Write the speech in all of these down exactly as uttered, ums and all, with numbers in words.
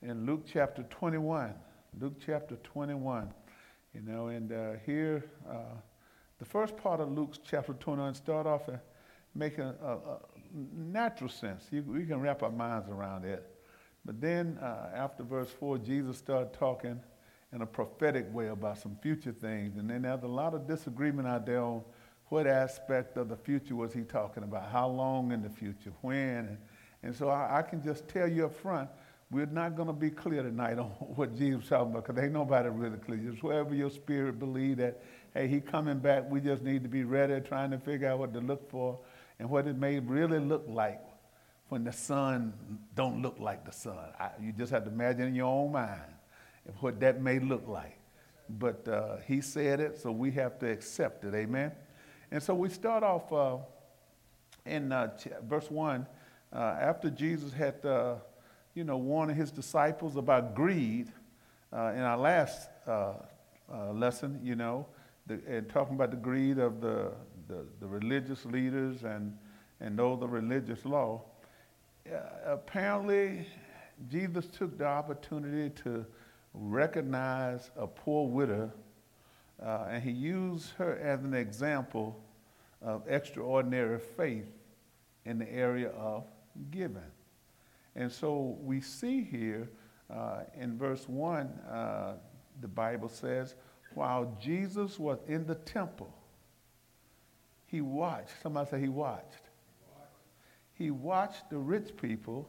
in Luke chapter twenty-one. Luke chapter twenty-one. You know, and uh, here, uh, the first part of Luke chapter twenty-one start off and making a, a, a natural sense. You, we can wrap our minds around it. But then uh, after verse four, Jesus started talking in a prophetic way about some future things. And then there's a lot of disagreement out there on what aspect of the future was he talking about, how long in the future, when. And, and so I, I can just tell you up front, we're not going to be clear tonight on what Jesus was talking about, because ain't nobody really clear. Just wherever your spirit believe that, hey, he coming back, we just need to be ready, trying to figure out what to look for and what it may really look like when the sun don't look like the sun. I, you just have to imagine in your own mind what that may look like. But uh, he said it, so we have to accept it, amen? And so we start off uh, in uh, ch- verse one, uh, after Jesus had, uh, you know, warning his disciples about greed uh, in our last uh, uh, lesson, you know, the, and talking about the greed of the, the, the religious leaders and, and those of religious law. Uh, apparently, Jesus took the opportunity to recognize a poor widow, uh, and he used her as an example of extraordinary faith in the area of giving. And so we see here uh, in verse one, uh, the Bible says, while Jesus was in the temple, he watched. Somebody say he watched. He watched the rich people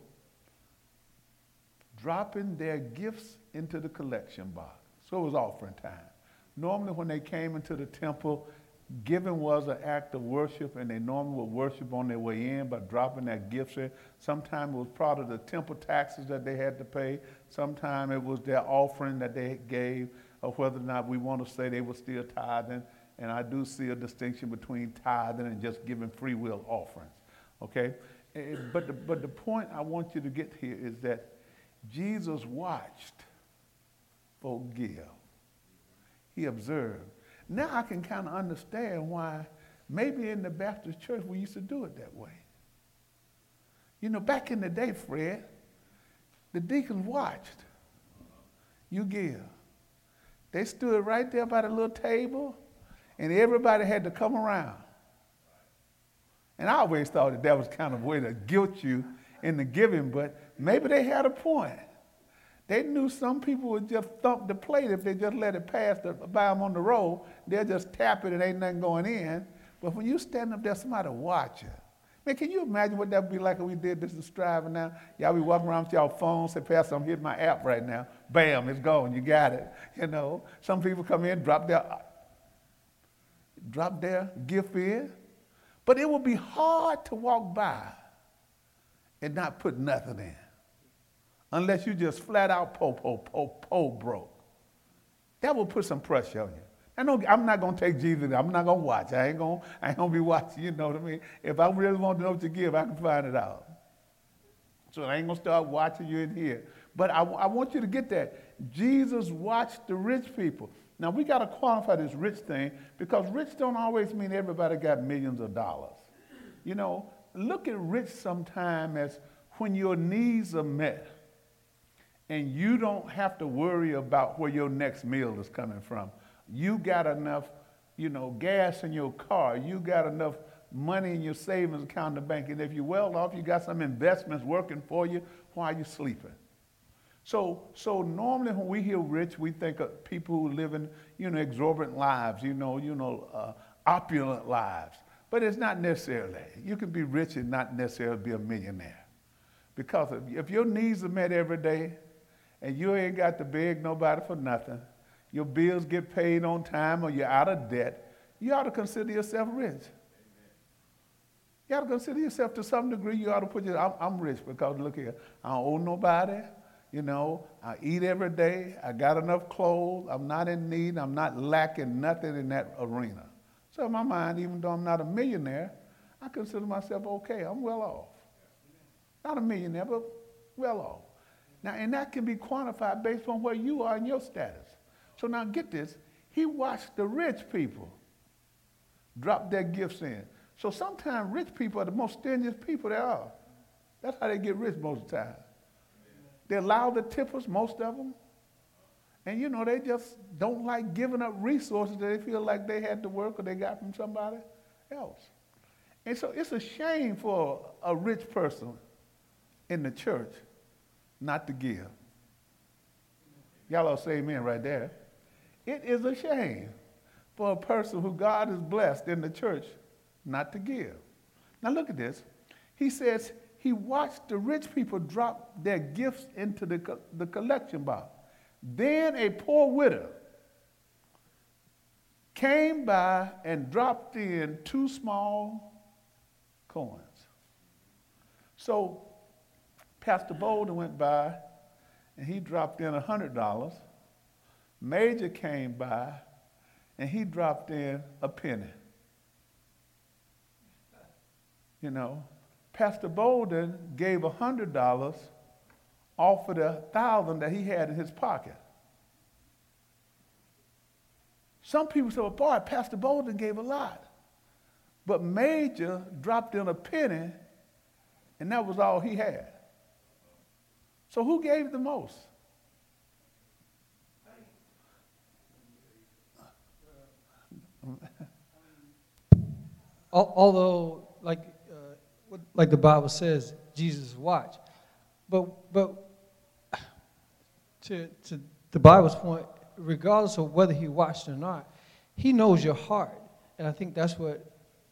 dropping their gifts into the collection box. So it was offering time. Normally when they came into the temple, giving was an act of worship, and they normally would worship on their way in by dropping their gifts in. Sometimes it was part of the temple taxes that they had to pay. Sometimes it was their offering that they gave, or whether or not we want to say they were still tithing. And I do see a distinction between tithing and just giving free will offerings. Okay? But the, but the point I want you to get here is that Jesus watched folk give. He observed. Now I can kind of understand why maybe in the Baptist church we used to do it that way. You know, back in the day, Fred, the deacons watched you give. They stood right there by the little table, and everybody had to come around. And I always thought that that was kind of a way to guilt you in the giving, but maybe they had a point. They knew some people would just thump the plate if they just let it pass the, by them on the road. They'll just tap it and ain't nothing going in. But when you stand up there, somebody watch you. Man, can you imagine what that would be like if we did this to Striving now? Y'all be walking around with y'all phones, say, Pastor, I'm hitting my app right now. Bam, it's gone. You got it. You know, some people come in, drop their, drop their gift in. But it would be hard to walk by and not put nothing in, unless you just flat out po, po, po, po broke. That will put some pressure on you. I know I'm not going to take Jesus. I'm not going to watch. I ain't going I ain't going to be watching, you know what I mean? If I really want to know what you give, I can find it out. So I ain't going to start watching you in here. But I, I want you to get that. Jesus watched the rich people. Now, we got to qualify this rich thing, because rich don't always mean everybody got millions of dollars. You know, look at rich sometime as when your needs are met and you don't have to worry about where your next meal is coming from. You got enough, you know, gas in your car. You got enough money in your savings account in the bank. And if you're well off, you got some investments working for you while you're sleeping. So, so normally when we hear rich, we think of people who live in, you know, exorbitant lives, you know, you know, uh, opulent lives. But it's not necessarily. You can be rich and not necessarily be a millionaire. Because if, if your needs are met every day and you ain't got to beg nobody for nothing, your bills get paid on time, or you're out of debt, you ought to consider yourself rich. Amen. You ought to consider yourself, to some degree, you ought to put your, I'm, I'm rich because look here, I don't owe nobody. You know, I eat every day. I got enough clothes. I'm not in need. I'm not lacking nothing in that arena. So in my mind, even though I'm not a millionaire, I consider myself okay. I'm well off. Not a millionaire, but well off. Now, and that can be quantified based on where you are in your status. So now get this. He watched the rich people drop their gifts in. So sometimes rich people are the most stingiest people there are. That's how they get rich most of the time. They allow the tippers, most of them. And, you know, they just don't like giving up resources that they feel like they had to work or they got from somebody else. And so it's a shame for a rich person in the church not to give. Y'all all say amen right there. It is a shame for a person who God has blessed in the church not to give. Now look at this. He says he watched the rich people drop their gifts into the, co- the collection box. Then a poor widow came by and dropped in two small coins. So Pastor Bolden went by and he dropped in one hundred dollars. Major came by and he dropped in a penny. You know, Pastor Bolden gave one hundred dollars off of the one thousand dollars that he had in his pocket. Some people say, well, boy, Pastor Bolden gave a lot. But Major dropped in a penny, and that was all he had. So who gave the most? Although, like, uh, like the Bible says, Jesus watched. But, but to, to the Bible's point, regardless of whether he watched or not, he knows your heart. And I think that's what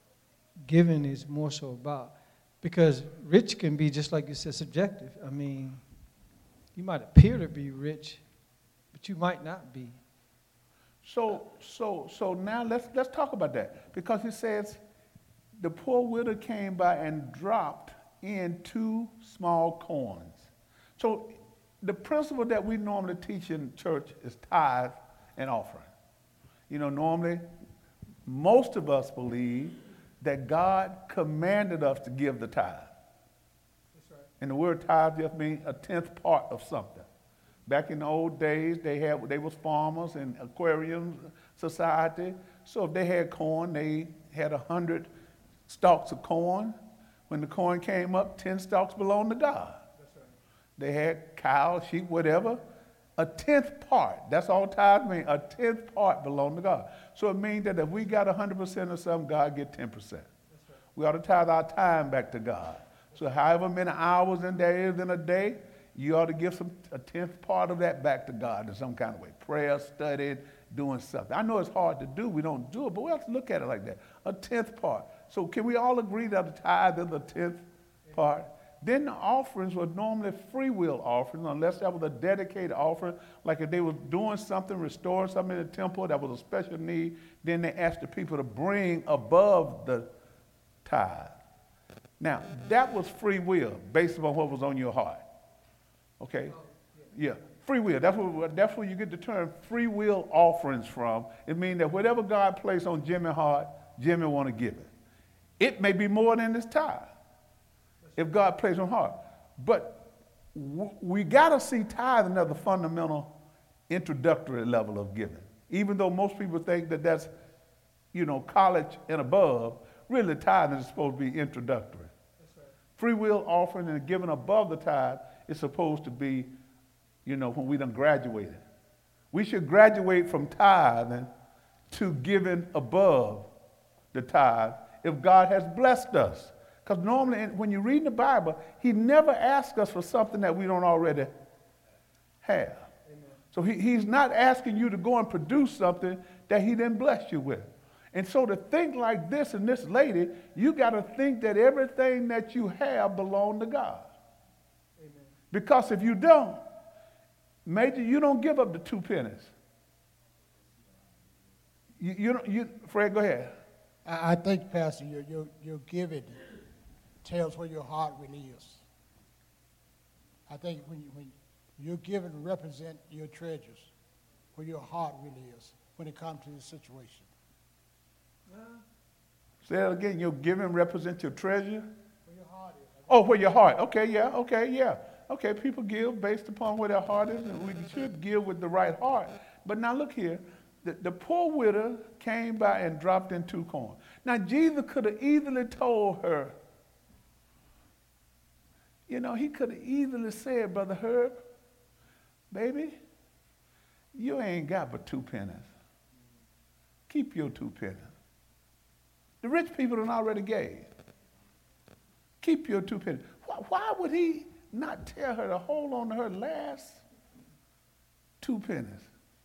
giving is more so about. Because rich can be, just like you said, subjective. I mean, you might appear to be rich, but you might not be. So, so, so now let's let's talk about that, because it says the poor widow came by and dropped in two small coins. So the principle that we normally teach in church is tithe and offering. You know, normally most of us believe that God commanded us to give the tithe. That's right. And the word tithe just means a tenth part of something. Back in the old days, they had they was farmers and aquarium society. So if they had corn, they had a hundred stalks of corn. When the corn came up, ten stalks belonged to God. That's right. They had cows, sheep, whatever. A tenth part, that's all tithe means, a tenth part belonged to God. So it means that if we got one hundred percent of something, God get ten percent. That's right. We ought to tithe our time back to God. So however many hours in there is in a day, you ought to give some a tenth part of that back to God in some kind of way. Prayer, studying, doing something. I know it's hard to do. We don't do it, but we have to look at it like that. A tenth part. So can we all agree that the tithe is a tenth part? Then the offerings were normally free will offerings, unless that was a dedicated offering. Like if they were doing something, restoring something in the temple that was a special need, then they asked the people to bring above the tithe. Now, that was free will based upon what was on your heart. Okay? Yeah, free will. That's where, that's where you get the term free will offerings from. It means that whatever God placed on Jimmy's heart, Jimmy want to give it. It may be more than his tithe if God placed on heart. But w- we got to see tithing as a fundamental introductory level of giving. Even though most people think that that's, you know, college and above, really tithing is supposed to be introductory. That's right. Free will offering and giving above the tithe is supposed to be, you know, when we done graduated. We should graduate from tithing to giving above the tithe if God has blessed us. Because normally when you read the Bible, he never asks us for something that we don't already have. Amen. So he, he's not asking you to go and produce something that he didn't bless you with. And so to think like this and this lady, you got to think that everything that you have belongs to God. Amen. Because if you don't, Major, you don't give up the two pennies. You, you don't, you, Fred, go ahead. I think, Pastor, your, your, your giving tells where your heart really is. I think when, you, when your giving represent your treasures, where your heart really is when it comes to this situation. Say that again. Your giving represents your treasure? Where your heart is. Oh, where your heart. Okay, yeah, okay, yeah. Okay, people give based upon where their heart is, and we should give with the right heart. But now look here. The, the poor widow came by and dropped in two coins. Now, Jesus could have easily told her, you know, he could have easily said, Brother Herb, baby, you ain't got but two pennies. Keep your two pennies. The rich people done already gave. Keep your two pennies. Why, why would he not tell her to hold on to her last two pennies?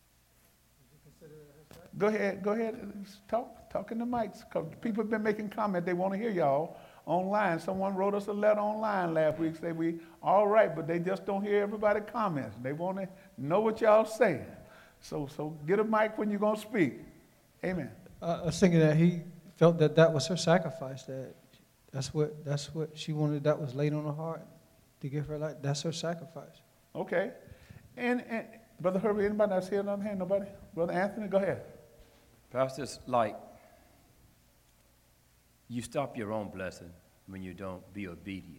Go ahead, go ahead and talk, talk in the mics, because people have been making comments. They want to hear y'all online. Someone wrote us a letter online last week, say we all right, but they just don't hear everybody comments. They want to know what y'all saying. So, so get a mic when you're going to speak. Amen. Uh, I was thinking that he felt that that was her sacrifice, that that's what, that's what she wanted, that was laid on her heart to give her life. That's her sacrifice. Okay. And, and Brother Herbie, anybody else here? Another hand? Nobody? Brother Anthony, go ahead. Pastor, it's like you stop your own blessing when you don't be obedient.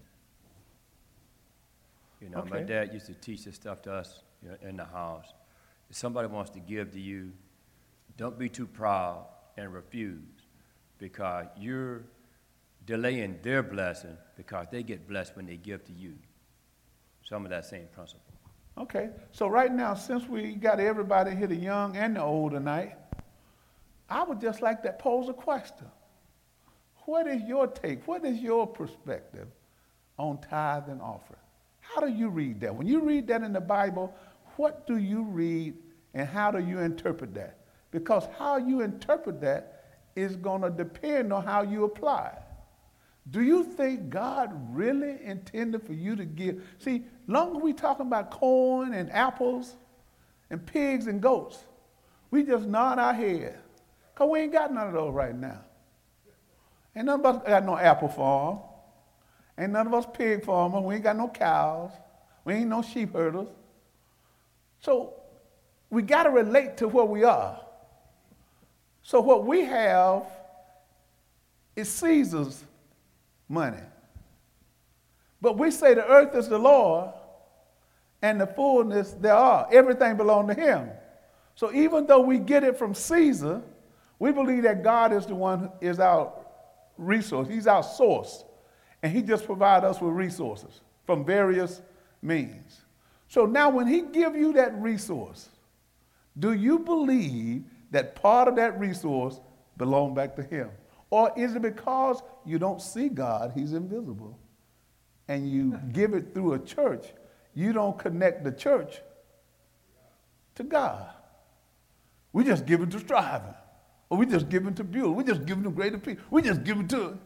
You know, my Okay. dad used to teach this stuff to us, you know, in the house. If somebody wants to give to you, don't be too proud and refuse, because you're delaying their blessing because they get blessed when they give to you. Some of that same principle. Okay. So right now, since we got everybody here, the young and the old tonight, I would just like to pose a question. What is your take? What is your perspective on tithe and offering? How do you read that? When you read that in the Bible, what do you read and how do you interpret that? Because how you interpret that is going to depend on how you apply it. Do you think God really intended for you to give? See, long as we talking about corn and apples and pigs and goats, we just nod our head. Because we ain't got none of those right now. Ain't none of us got no apple farm. Ain't none of us pig farmers. We ain't got no cows. We ain't no sheep herders. So we got to relate to where we are. So what we have is Caesar's money. But we say the earth is the Lord and the fullness thereof. Everything belongs to him. So even though we get it from Caesar, we believe that God is the one who is our resource. He's our source. And he just provides us with resources from various means. So now when he gives you that resource, do you believe that part of that resource belongs back to him? Or is it because you don't see God, he's invisible, and you give it through a church, you don't connect the church to God? We just give it to Striving. Or we just give it to Buell. We just give it to Greater Peace. We just give it to...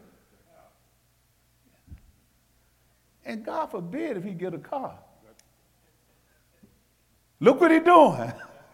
And God forbid if he get a car. Look what he doing.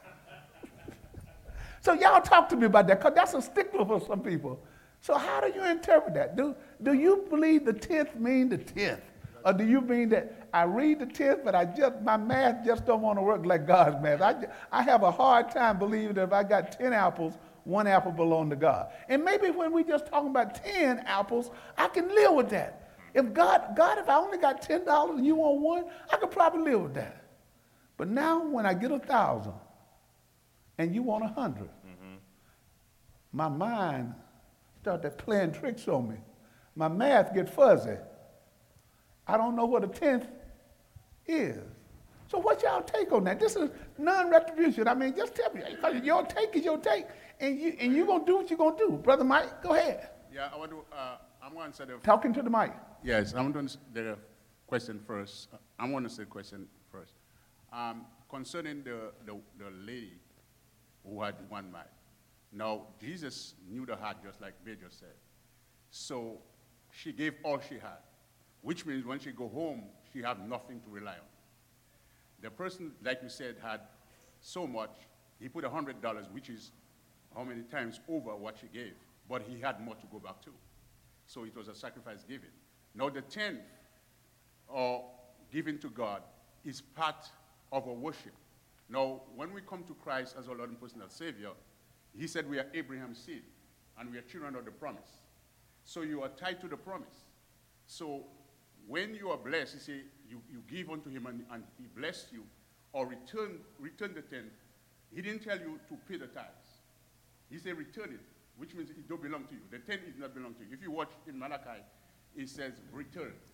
So y'all talk to me about that, because that's a stickler for some people. So how do you interpret that? Do, do you believe the tenth mean the tenth? Or do you mean that I read the tenth, but I just, my math just don't want to work like God's math? I, I have a hard time believing that if I got ten apples, one apple belongs to God. And maybe when we just talking about ten apples, I can live with that. If God, God, if I only got ten dollars and you want one, I could probably live with that. But now when I get a thousand and you want a hundred, mm-hmm. my mind started playing tricks on me. My math get fuzzy. I don't know what a tenth is. So what's y'all take on that? This is non-retribution. I mean, just tell me. Your take is your take, and, you, and you're going to do what you're going to do. Brother Mike, go ahead. Yeah, I want to, uh, I'm going to answer the... Talking to the mic. Yes, I'm going to answer the question first. I want to say the question first. Um, concerning the, the, the lady who had one mite. Now, Jesus knew the heart just like Major said. So she gave all she had, which means when she go home, she had nothing to rely on. The person, like you said, had so much, he put one hundred dollars, which is how many times over what she gave, but he had more to go back to. So it was a sacrifice given. Now the tenth, or given to God, is part of our worship. Now, when we come to Christ as our Lord and personal Savior, he said we are Abraham's seed, and we are children of the promise. So you are tied to the promise. So when you are blessed, you say, you, you give unto him and, and he blessed you, or return, return the tenth. He didn't tell you to pay the tithes. He said return it, which means it don't belong to you. The tenth does not belong to you. If you watch in Malachi, it says return.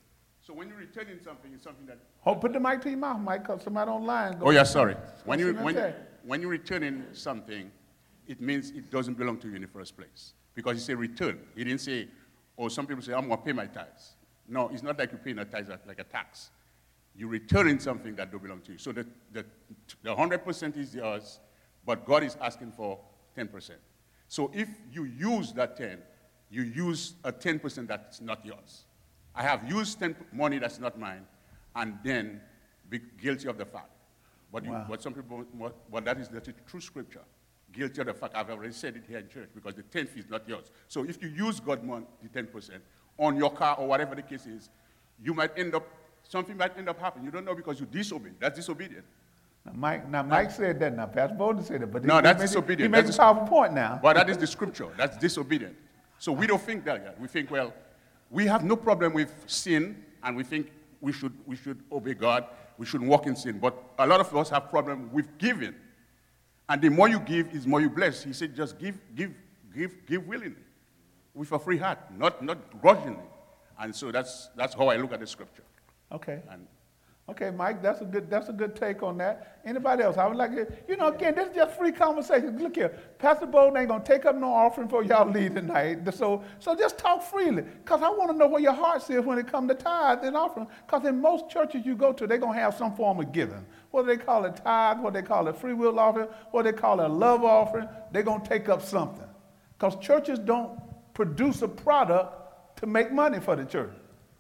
So when you're returning something, it's something that. Oh, put the mic to your mouth, Mike, because somebody online. Oh yeah, sorry. When you What's in when that? when you're returning something, it means it doesn't belong to you in the first place because it's a return. He didn't say, or some people say, I'm going to pay my tithes. No, it's not like you're paying a tithe like a tax. You're returning something that don't belong to you. So the the the one hundred percent is yours, but God is asking for ten percent. So if you use that ten, you use a ten percent that's not yours. I have used ten money that's not mine, and then be guilty of the fact. But you, Wow. what some people, what, what that is the true scripture. Guilty of the fact. I've already said it here in church because the tenth is not yours. So if you use God money, the ten percent on your car or whatever the case is, you might end up something might end up happening. You don't know because you disobeyed. That's disobedient. Now, Mike, now Mike said that. Now, Pastor Bowden said that. But No, he, that's he made, disobedient. He makes That's a powerful point now. But that is the scripture. That's disobedient. So we don't think that yet. We think, well, we have no problem with sin, and we think we should we should obey God. We shouldn't walk in sin. But a lot of us have problem with giving. And the more you give is more you bless. He said, just give, give, give, give willingly, with a free heart, not not grudgingly. And so that's that's how I look at the scripture. Okay. And Okay, Mike, that's a good that's a good take on that. Anybody else? I would like to, you know, again, this is just free conversation. Look here, Pastor Bowden ain't gonna take up no offering for y'all leave tonight. So so just talk freely. Because I want to know where your heart is when it comes to tithe and offering. Because in most churches you go to, they're gonna have some form of giving. Whether they call it tithe, whether they call it free will offering, whether they call it a love offering, they're gonna take up something. Because churches don't produce a product to make money for the church.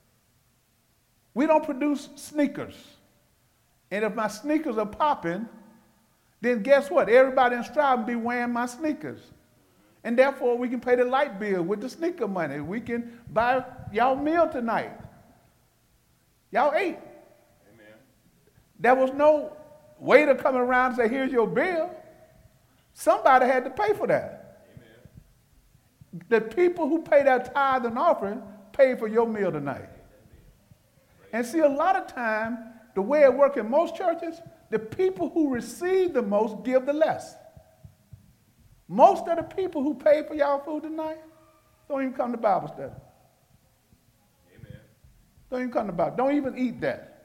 We don't produce sneakers. And if my sneakers are popping, then guess what? Everybody in Stroud will be wearing my sneakers. And therefore, we can pay the light bill with the sneaker money. We can buy y'all meal tonight. Y'all ate. Amen. There was no waiter coming around and say, here's your bill. Somebody had to pay for that. Amen. The people who pay that tithe and offering paid for your meal tonight. And see, a lot of time, the way it works in most churches, the people who receive the most give the less. Most of the people who pay for y'all food tonight don't even come to Bible study. Amen. Don't even come to Bible. Don't even eat that.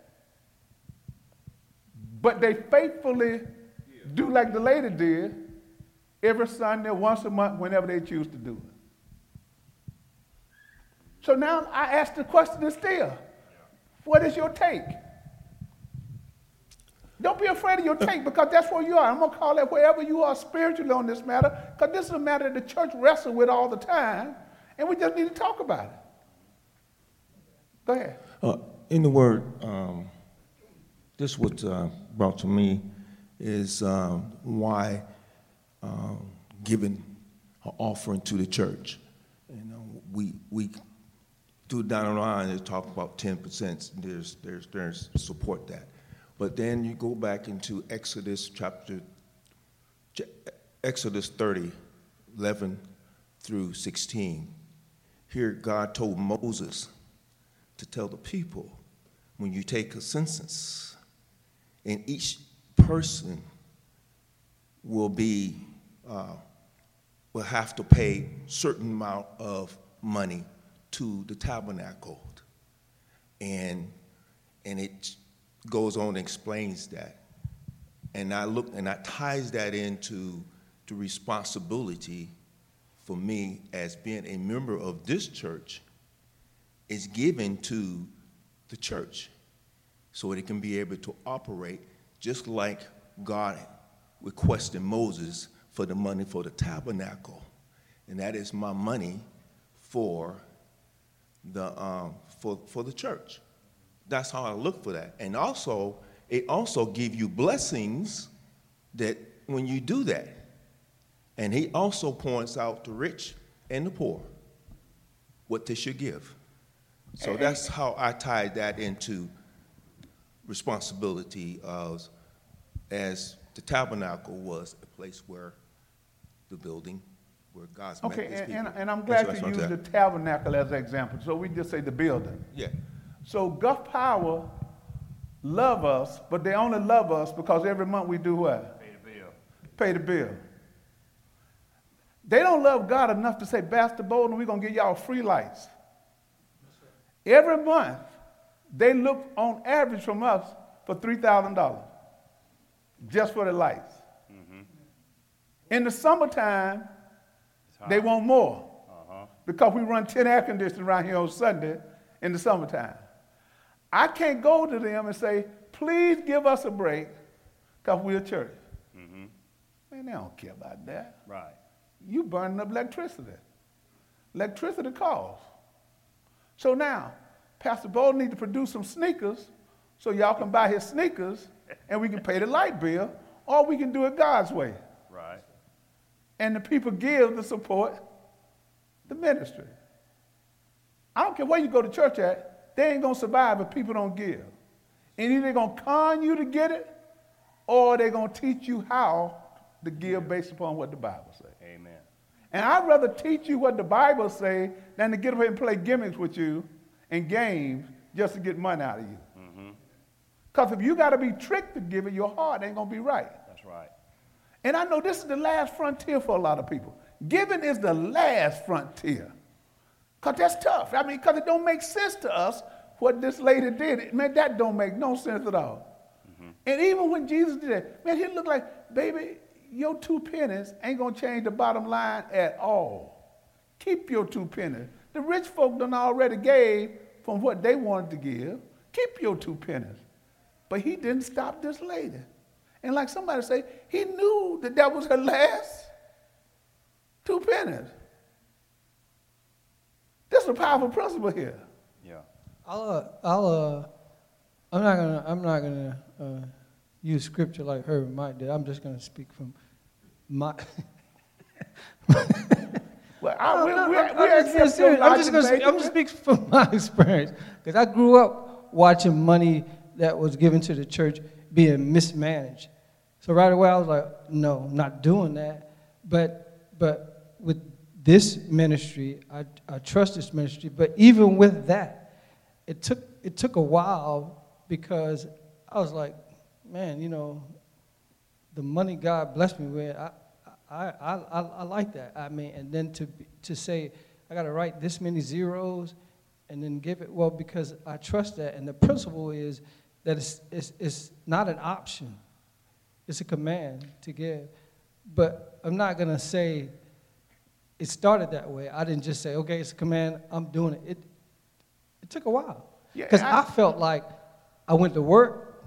But they faithfully do like the lady did every Sunday, once a month, whenever they choose to do it. So now I ask the question still. What is your take? Don't be afraid of your take because that's where you are. I'm going to call it wherever you are spiritually on this matter because this is a matter that the church wrestles with all the time and we just need to talk about it. Go ahead. Uh, in the word, um, this what uh, brought to me is um, why um, giving an offering to the church. You know, we we do down the line and talk about ten percent. There's there's there's support that, but then you go back into Exodus chapter Exodus thirty, eleven through sixteen. Here God told Moses to tell the people, when you take a census, and each person will be uh, will have to pay certain amount of money to the tabernacle, and and it goes on and explains that, and I look and that ties that into the responsibility for me as being a member of this church is given to the church so it can be able to operate just like God requested Moses for the money for the tabernacle, and that is my money for the um, for for the church. That's how I look for that, and also it also give you blessings that when you do that, and he also points out the rich and the poor what they should give. So that's how I tie that into responsibility of, as the tabernacle was a place where the building where God's met Okay, his and, people. and, and I'm That's glad what you I used said. the tabernacle as an example. So we just say the building. Yeah. So Gulf Power love us, but they only love us because every month we do what? Pay the bill. Pay the bill. They don't love God enough to say, Pastor Bowden, we're going to give y'all free lights. Every month, they look on average from us for three thousand dollars just for the lights. Mm-hmm. In the summertime, they want more Uh-huh. because we run ten air conditioners around here on Sunday in the summertime. I can't go to them and say, please give us a break because we're a church. Mm-hmm. Man, they don't care about that. Right. You burning up electricity. Electricity costs. So now, Pastor Bo needs to produce some sneakers so y'all can buy his sneakers and we can pay the light bill, or we can do it God's way. Right. And the people give to support the ministry. I don't care where you go to church at, they ain't gonna survive if people don't give. And either they're gonna con you to get it, or they're gonna teach you how to give based upon what the Bible says. Amen. And I'd rather teach you what the Bible say than to get up here and play gimmicks with you and games just to get money out of you. Because if you got to be tricked to give it, your heart ain't going to be right. That's right. And I know this is the last frontier for a lot of people. Giving is the last frontier. Because that's tough. I mean, because it don't make sense to us what this lady did. Man, that don't make no sense at all. Mm-hmm. And even when Jesus did that, man, he looked like, baby, your two pennies ain't going to change the bottom line at all. Keep your two pennies. The rich folk done already gave from what they wanted to give. Keep your two pennies. But he didn't stop this lady. And like somebody say, he knew that that was her last two pennies. This is a powerful principle here. Yeah. I'll, uh, I'll, uh, I'm not gonna, I'm not gonna uh, use scripture like Herbert Mike did. I'm just gonna speak from my. Well, I, we, No, we, no, we, I'm, we I'm just, accept serious. your I'm just logic, gonna, baby. I'm just speaking from my experience because I grew up watching money that was given to the church being mismanaged. So right away I was like, no, not doing that. But but with this ministry, I, I trust this ministry. But even with that, it took it took a while because I was like, man, you know, the money God blessed me with, I I I, I, I like that. I mean, and then to be, to say I got to write this many zeros and then give it, well, because I trust that. And the principle is that it's, it's, it's not an option. It's a command to give. But I'm not going to say it started that way. I didn't just say, okay, it's a command, I'm doing it. It, it took a while. Yeah, Because I- I felt like I went to work,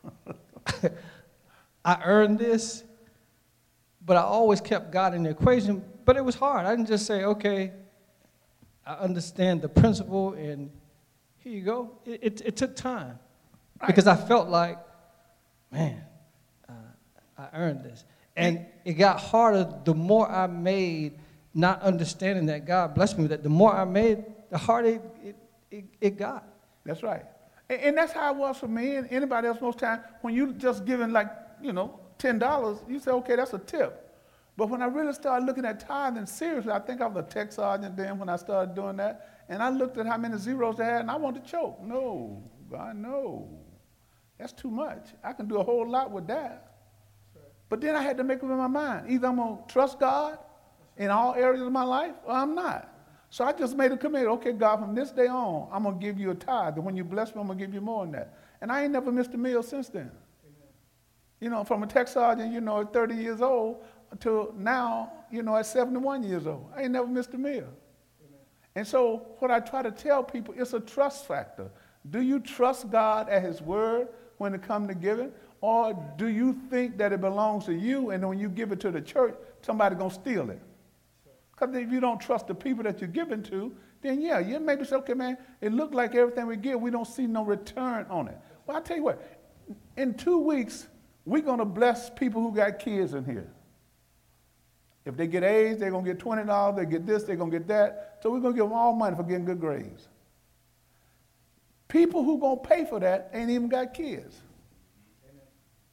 I earned this, but I always kept God in the equation. But it was hard. I didn't just say, okay, I understand the principle, and here you go. It, it, it took time. Right. Because I felt like, man, uh, I earned this. And it got harder the more I made, not understanding that God blessed me with that. The more I made, the harder it, it, it, it got. That's right. And, and that's how it was for me and anybody else most time. When you just giving like, you know, ten dollars, you say, okay, that's a tip. But when I really started looking at tithing seriously, I think I was a tech sergeant then when I started doing that, and I looked at how many zeros they had, and I wanted to choke. No, God, no. That's too much. I can do a whole lot with that. But then I had to make up in my mind. Either I'm going to trust God in all areas of my life, or I'm not. So I just made a commitment. Okay, God, from this day on, I'm going to give you a tithe. And when you bless me, I'm going to give you more than that. And I ain't never missed a meal since then. Amen. You know, from a tech sergeant, you know, at thirty years old, to now, you know, at seventy-one years old. I ain't never missed a meal. Amen. And so what I try to tell people, it's a trust factor. Do you trust God at his word when it comes to giving? Or do you think that it belongs to you, and when you give it to the church, somebody's going to steal it? Because if you don't trust the people that you're giving to, then yeah, you maybe say, okay, man, it looked like everything we give, we don't see no return on it. Well, I'll tell you what, in two weeks, we're going to bless people who got kids in here. If they get A's, they're going to get twenty dollars. They get this, they're going to get that. So we're going to give them all money for getting good grades. People who going to pay for that ain't even got kids. Amen.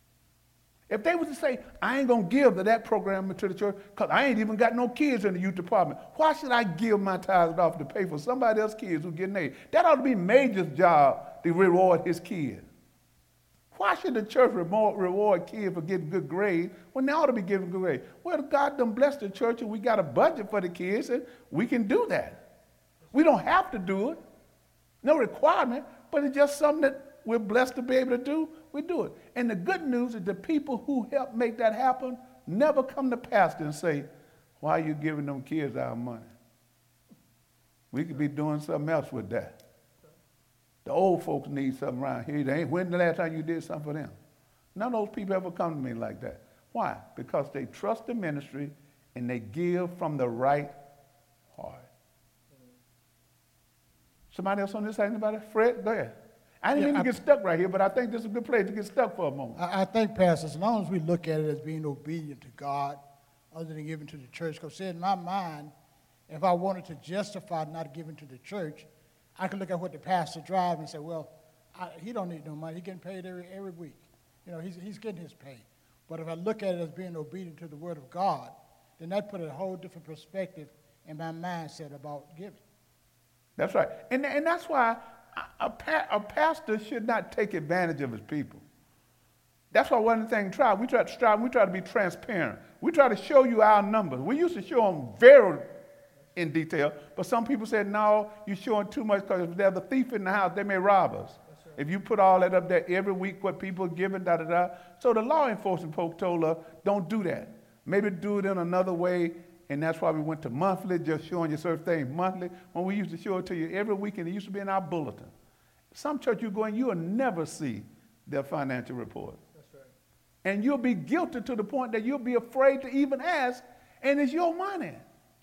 If they was to say, I ain't going to give to that program to the church because I ain't even got no kids in the youth department, why should I give my tithes off to pay for somebody else's kids who getting A's? That ought to be Major's job to reward his kids. Why should the church reward kids for getting good grades when they ought to be giving good grades? Well, God done blessed the church and we got a budget for the kids and we can do that. We don't have to do it. No requirement, but it's just something that we're blessed to be able to do. We do it. And the good news is the people who help make that happen never come to pastor and say, why are you giving them kids our money? We could be doing something else with that. The old folks need something around here. They ain't, when the last time you did something for them? None of those people ever come to me like that. Why? Because they trust the ministry and they give from the right heart. Somebody else on this side? Anybody? Fred, go ahead. I didn't Yeah, mean to I- get stuck right here, but I think this is a good place to get stuck for a moment. I, I think, Pastor, as long as we look at it as being obedient to God, other than giving to the church, because in my mind, if I wanted to justify not giving to the church, I could look at what the pastor drives and say, well, I, he don't need no money. He's getting paid every, every week. You know, he's, he's getting his pay. But if I look at it as being obedient to the word of God, then that put a whole different perspective in my mindset about giving. That's right. And, and that's why a, a, pa- a pastor should not take advantage of his people. That's why one of the things try, we try to strive, we try to be transparent. We try to show you our numbers. We used to show them very in detail, but some people said, no, you're showing too much because if there's a thief in the house, they may rob us. Right. If you put all that up there every week, what people are giving, da da da. So the law enforcement folks told us, don't do that. Maybe do it in another way, and that's why we went to monthly, just showing you certain things monthly, when we used to show it to you every week, and it used to be in our bulletin. Some church you go in, you'll never see their financial report. That's right. And you'll be guilty to the point that you'll be afraid to even ask, and it's your money.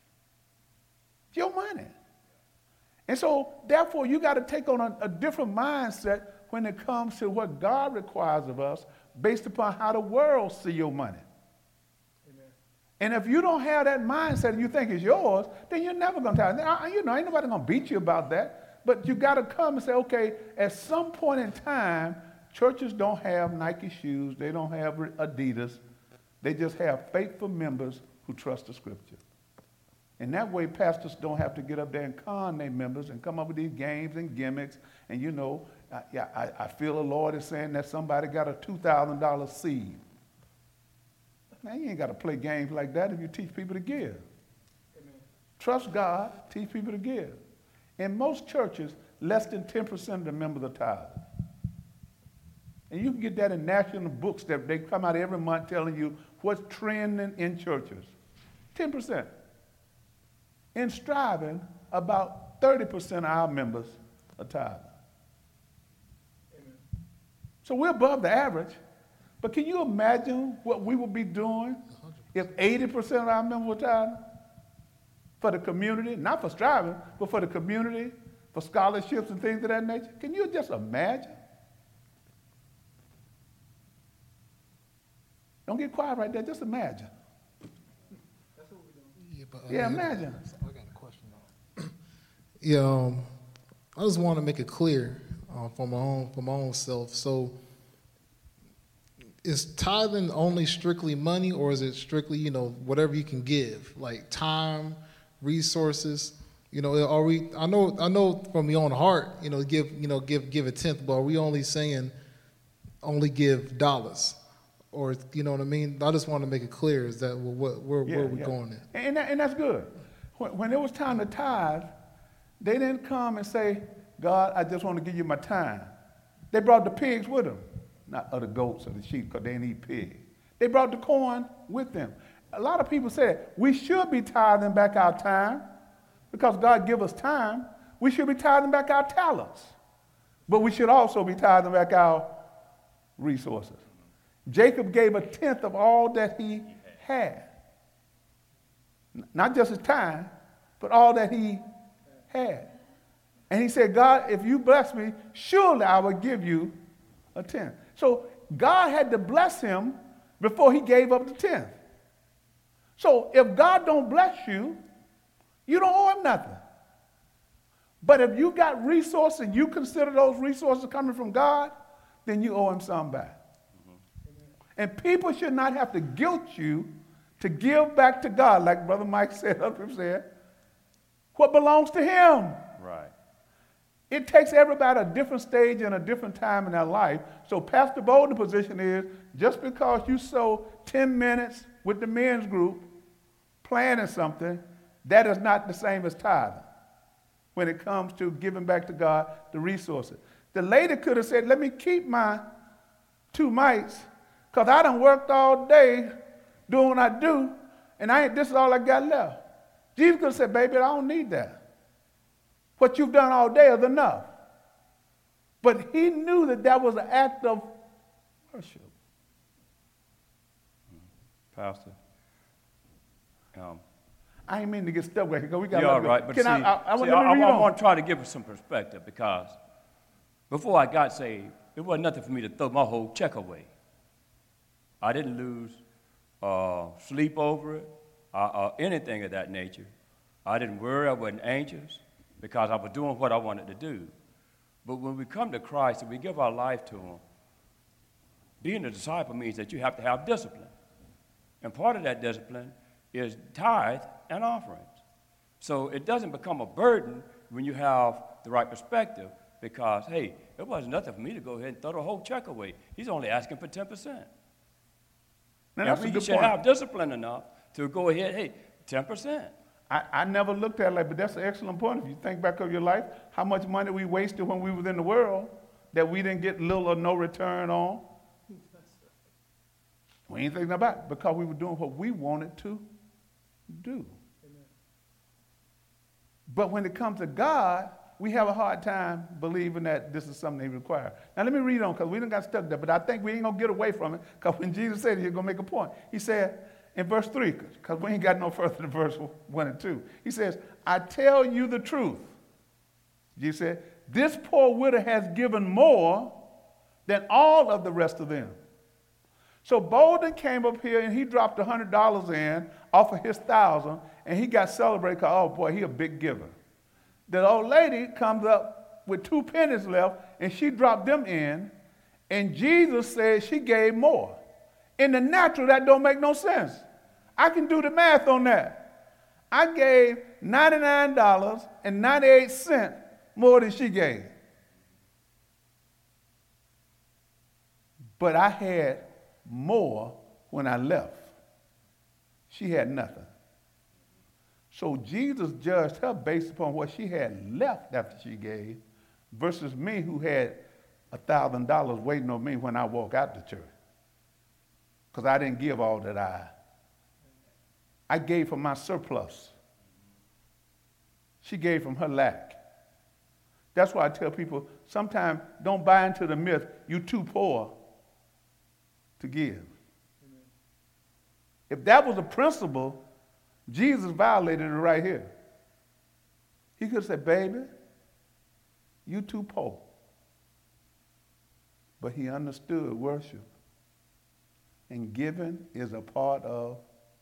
It's your money. And so, therefore, you got to take on a, a different mindset when it comes to what God requires of us based upon how the world see your money. Amen. And if you don't have that mindset and you think it's yours, then you're never going to tell. Now, you know, ain't nobody going to beat you about that. But you got to come and say, okay, at some point in time, churches don't have Nike shoes. They don't have Adidas. They just have faithful members who trust the Scripture. And that way, pastors don't have to get up there and con their members and come up with these games and gimmicks. And, you know, I, yeah, I, I feel the Lord is saying that somebody got a two thousand dollars seed. Now, you ain't got to play games like that if you teach people to give. Amen. Trust God, teach people to give. In most churches, less than ten percent of the members are tithing. And you can get that in national books that they come out every month telling you what's trending in churches. ten percent. In Striving, about thirty percent of our members are tithing. Amen. So we're above the average. But can you imagine what we would be doing if eighty percent of our members were tithing? For the community, not for Striving, but for the community, for scholarships and things of that nature. Can you just imagine? Don't get quiet right there, just imagine. That's what we're doing. Yeah, but, uh, yeah, imagine. I got a question though. yeah, um, I just want to make it clear uh, for my own for my own self. So, is tithing only strictly money, or is it strictly, you know, whatever you can give, like time, resources? You know, are we? I know, I know from your own heart, you know, give, you know, give give a tenth, but are we only saying only give dollars? Or, you know what I mean? I just want to make it clear, is that well, what, where, Yeah, where we're yeah. going at. And, that, and that's good. When, when it was time to tithe, they didn't come and say, God, I just want to give you my time. They brought the pigs with them. Not other goats or the sheep, because they didn't eat pig. They brought the corn with them. A lot of people said, we should be tithing back our time, because God give us time. We should be tithing back our talents. But we should also be tithing back our resources. Jacob gave a tenth of all that he had. Not just his time, but all that he had. And he said, God, if you bless me, surely I will give you a tenth. So God had to bless him before he gave up the tenth. So if God don't bless you, you don't owe him nothing. But if you got resources and you consider those resources coming from God, then you owe him some back. And people should not have to guilt you to give back to God, like Brother Mike said up there said, what belongs to him. Right. It takes everybody a different stage and a different time in their life. So Pastor Bolden's position is, just because you sow ten minutes with the men's group planning something, that is not the same as tithing when it comes to giving back to God the resources. The lady could have said, let me keep my two mites, because I done worked all day doing what I do, and I ain't, this is all I got left. Jesus could have said, baby, I don't need that. What you've done all day is enough. But he knew that that was an act of worship. Pastor, um, I ain't mean to get stuck with it, because we got you're a all lot right, of- but Can see, I, I, I, see, let me I, read I on. want to try to give us some perspective, because before I got saved, it wasn't nothing for me to throw my whole check away. I didn't lose uh, sleep over it, or, or anything of that nature. I didn't worry, I wasn't anxious, because I was doing what I wanted to do. But when we come to Christ and we give our life to him, being a disciple means that you have to have discipline. And part of that discipline is tithe and offerings. So it doesn't become a burden when you have the right perspective, because, hey, it wasn't nothing for me to go ahead and throw the whole check away. He's only asking for ten percent. Now, And that's a we good should point. have discipline enough to go ahead, hey, ten percent. I, I never looked at it like, but that's an excellent point. If you think back of your life, how much money we wasted when we was in the world that we didn't get little or no return on. We ain't thinking about it because we were doing what we wanted to do. Amen. But when it comes to God, we have a hard time believing that this is something he requires. Now let me read on, because we done got stuck there, but I think we ain't gonna get away from it, because when Jesus said it, he's gonna make a point. He said in verse three, because we ain't got no further than verse one and two. He says, I tell you the truth. Jesus said, this poor widow has given more than all of the rest of them. So Bolden came up here and he dropped one hundred dollars in off of his thousand, and he got celebrated because, oh boy, he a big giver. The old lady comes up with two pennies left, and she dropped them in, and Jesus said she gave more. In the natural, that don't make no sense. I can do the math on that. I gave ninety-nine dollars and ninety-eight cents more than she gave. But I had more when I left. She had nothing. So Jesus judged her based upon what she had left after she gave versus me, who had one thousand dollars waiting on me when I walk out the church. Because I didn't give all that I I gave from my surplus. She gave from her lack. That's why I tell people, sometimes don't buy into the myth, you're too poor to give. Amen. If that was a principle, Jesus violated it right here. He could have said, baby, you too poor. But he understood worship. And giving is a part of.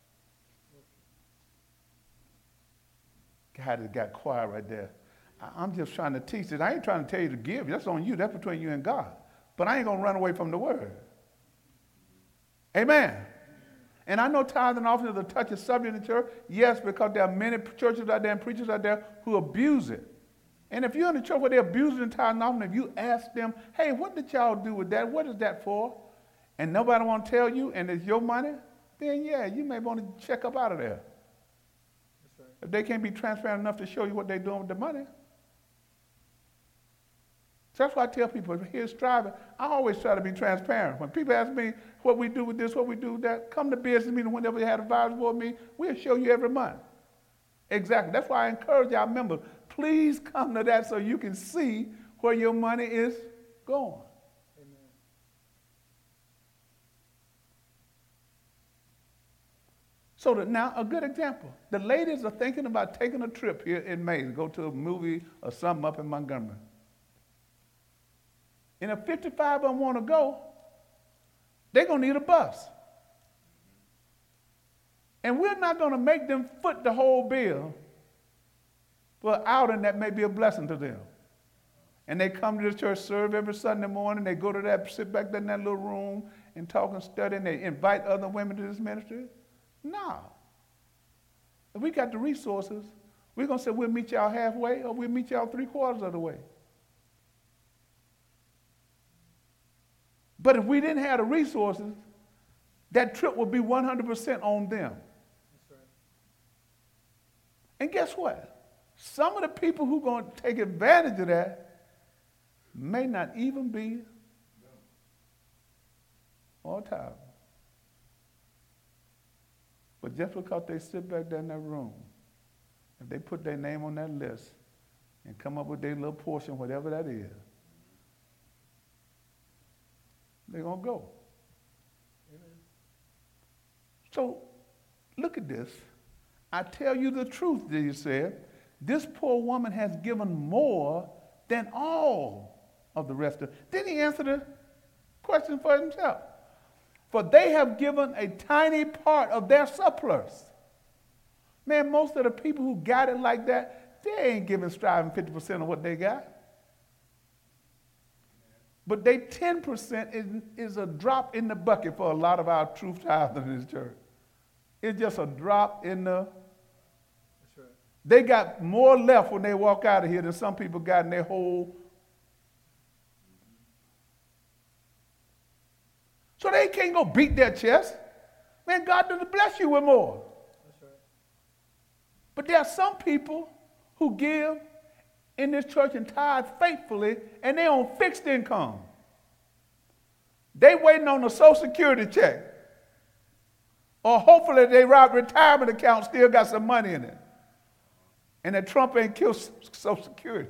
God, it got quiet right there. I'm just trying to teach it. I ain't trying to tell you to give. That's on you. That's between you and God. But I ain't going to run away from the word. Amen. And I know tithe and offering is a touchy subject in the church. Yes, because there are many churches out there and preachers out there who abuse it. And if you're in the church where they're abusing tithe and offering, if you ask them, hey, what did y'all do with that? What is that for? And nobody want to tell you, and it's your money, then yeah, you may want to check up out of there. That's right. If they can't be transparent enough to show you what they're doing with the money. So that's why I tell people, if here's striving, I always try to be transparent. When people ask me what we do with this, what we do with that, come to business meeting whenever you have a advisory board meeting, we'll show you every month. Exactly. That's why I encourage our members, please come to that so you can see where your money is going. Amen. So that now, a good example. The ladies are thinking about taking a trip here in May to go to a movie or something up in Montgomery. And if fifty-five of them want to go, they're going to need a bus. And we're not going to make them foot the whole bill for an outing that may be a blessing to them. And they come to the church, serve every Sunday morning. They go to that, sit back there in that little room and talk and study, and they invite other women to this ministry. No. If we got the resources, we're going to say we'll meet y'all halfway or we'll meet y'all three quarters of the way. But if we didn't have the resources, that trip would be one hundred percent on them. That's right. And guess what? Some of the people who are going to take advantage of that may not even be on time. But just because they sit back there in that room, if they put their name on that list and come up with their little portion, whatever that is, they're going to go. Amen. So, look at this. I tell you the truth, Jesus said, this poor woman has given more than all of the rest of them. Then he answered the question for himself. For they have given a tiny part of their surplus. Man, most of the people who got it like that, they ain't giving striving fifty percent of what they got. But they ten percent is, is a drop in the bucket for a lot of our truth tithers in this church. It's just a drop in the... That's right. They got more left when they walk out of here than some people got in their whole... So they can't go beat their chest. Man, God doesn't bless you with more. That's right. But there are some people who give in this church and tithe faithfully, and they on fixed income. They waiting on a Social Security check. Or hopefully their retirement account still got some money in it. And that Trump ain't killed Social Security.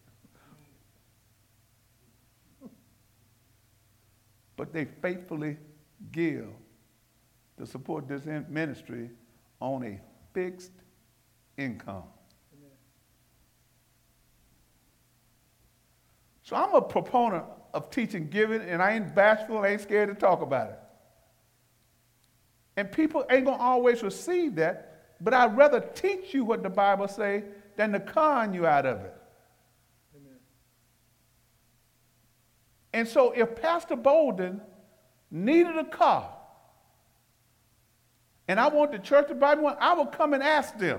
But they faithfully give to support this ministry on a fixed income. Amen. So I'm a proponent of teaching giving, and I ain't bashful, I ain't scared to talk about it. And people ain't going to always receive that, but I'd rather teach you what the Bible say than to con you out of it. And so if Pastor Bolden needed a car, and I want the church to buy me one, I would come and ask them,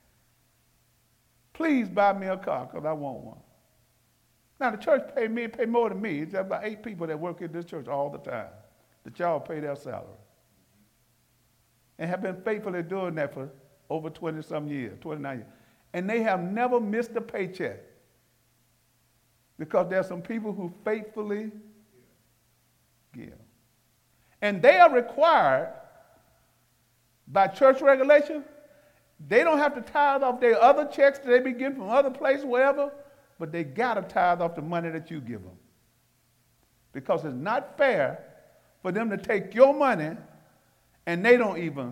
please buy me a car because I want one. Now the church pay me, pay more than me. It's about eight people that work in this church all the time that y'all pay their salary. And have been faithfully doing that for over twenty-some years, twenty-nine years. And they have never missed a paycheck. Because there are some people who faithfully give. And they are required by church regulation. They don't have to tithe off their other checks that they be getting from other places, wherever, but they got to tithe off the money that you give them. Because it's not fair for them to take your money and they don't even.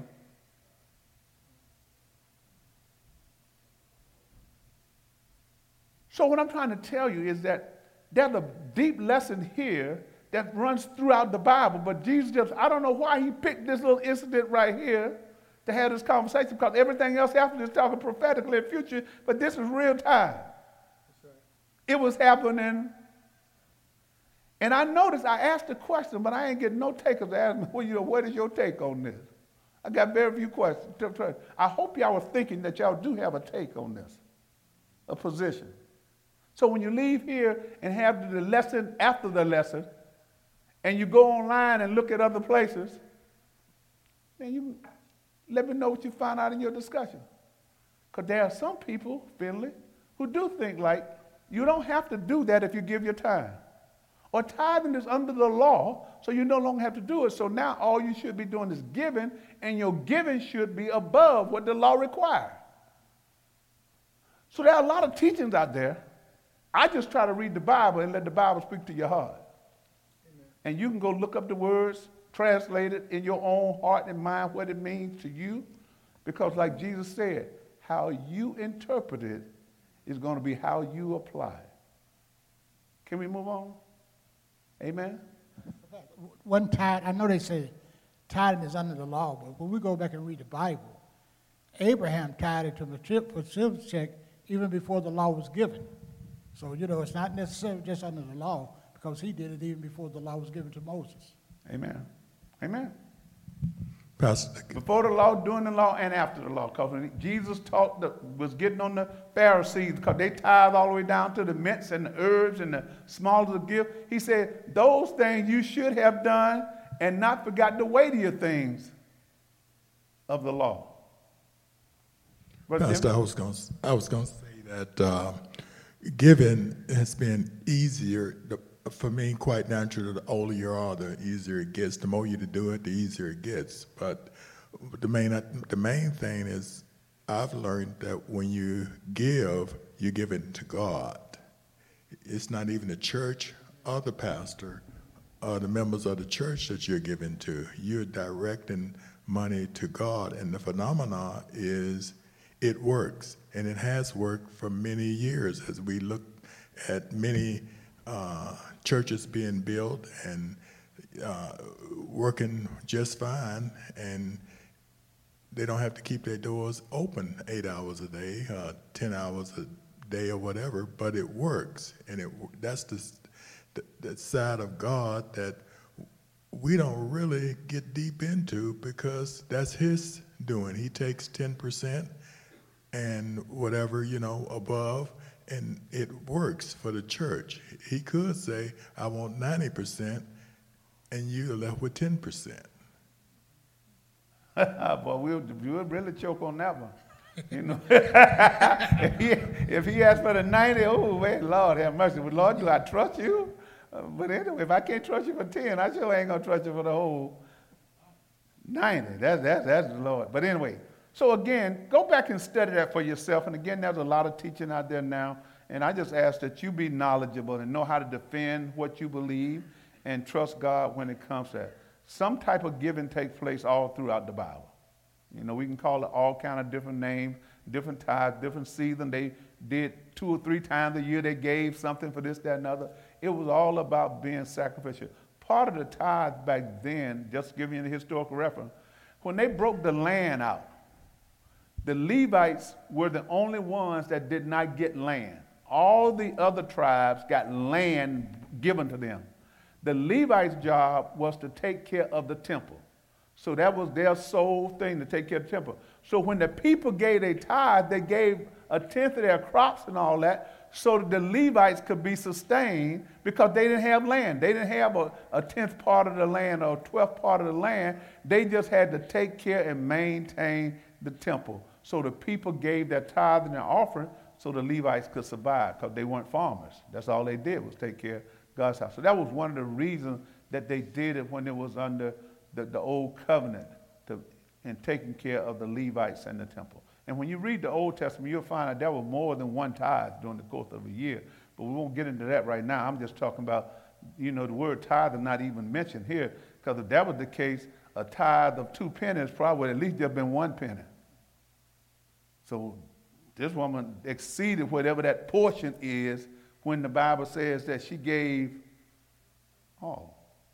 So what I'm trying to tell you is that there's a deep lesson here that runs throughout the Bible, but Jesus just, I don't know why he picked this little incident right here to have this conversation, because everything else after this is talking prophetically in the future, but this is real time. That's right. It was happening. And I noticed, I asked a question, but I ain't getting no takers to ask me, well, you know, what is your take on this? I got very few questions. I hope y'all were thinking that y'all do have a take on this, a position. So when you leave here and have the lesson after the lesson, and you go online and look at other places, then you let me know what you find out in your discussion. Because there are some people, Finley, who do think like, you don't have to do that if you give your time. Or tithing is under the law, so you no longer have to do it. So now all you should be doing is giving, and your giving should be above what the law requires. So there are a lot of teachings out there. I just try to read the Bible and let the Bible speak to your heart. Amen. And you can go look up the words, translate it in your own heart and mind what it means to you. Because like Jesus said, how you interpret it is going to be how you apply it. Can we move on? Amen? One tithe, I know they say tithing is under the law, but when we go back and read the Bible, Abraham tithed to Melchizedek even before the law was given. So, you know, it's not necessarily just under the law, because he did it even before the law was given to Moses. Amen. Amen. Pastor. Before the law, during the law, and after the law. Because when Jesus taught the, was getting on the Pharisees, because they tithe all the way down to the mints and the herbs and the smallest of gift. He said, those things you should have done and not forgot the weightier things of the law. Brother Pastor, Jim? I was going I was going to say that uh, giving has been easier the, for me, quite naturally. The older you are, the easier it gets. The more you do it, the easier it gets. But the main the main thing is, I've learned that when you give, you give it to God. It's not even the church or the pastor or the members of the church that you're giving to. You're directing money to God, and the phenomena is it works, and it has worked for many years as we look at many uh, churches being built and uh, working just fine, and they don't have to keep their doors open eight hours a day, uh, ten hours a day or whatever, but it works, and it that's the, the, the side of God that we don't really get deep into, because that's his doing. He takes ten percent and whatever, you know, above, and it works for the church. He could say, I want ninety percent, and you're left with ten percent. But we'll, we'll really choke on that one. You know, if, he, if he asked for the ninety, oh, man, Lord have mercy. But Lord, do I trust you? Uh, but anyway, if I can't trust you for ten, I sure ain't going to trust you for the whole ninety. That's, that's, that's the Lord. But anyway, so again, go back and study that for yourself. And again, there's a lot of teaching out there now. And I just ask that you be knowledgeable and know how to defend what you believe and trust God when it comes to that. Some type of giving takes place all throughout the Bible. You know, we can call it all kind of different names, different tithes, different seasons. They did two or three times a year. They gave something for this, that, and other. It was all about being sacrificial. Part of the tithe back then, just to give you a historical reference, when they broke the land out, the Levites were the only ones that did not get land. All the other tribes got land given to them. The Levites' job was to take care of the temple. So that was their sole thing, to take care of the temple. So when the people gave their tithe, they gave a tenth of their crops and all that, so that the Levites could be sustained, because they didn't have land. They didn't have a, a tenth part of the land or a twelfth part of the land. They just had to take care and maintain the temple. So the people gave their tithe and their offering so the Levites could survive, because they weren't farmers. That's all they did, was take care of God's house. So that was one of the reasons that they did it when it was under the, the old covenant, to, and taking care of the Levites and the temple. And when you read the Old Testament, you'll find out there was more than one tithe during the course of a year. But we won't get into that right now. I'm just talking about, you know, the word tithe is not even mentioned here, because if that was the case, a tithe of two pennies probably would at least just been one penny. So this woman exceeded whatever that portion is when the Bible says that she gave all.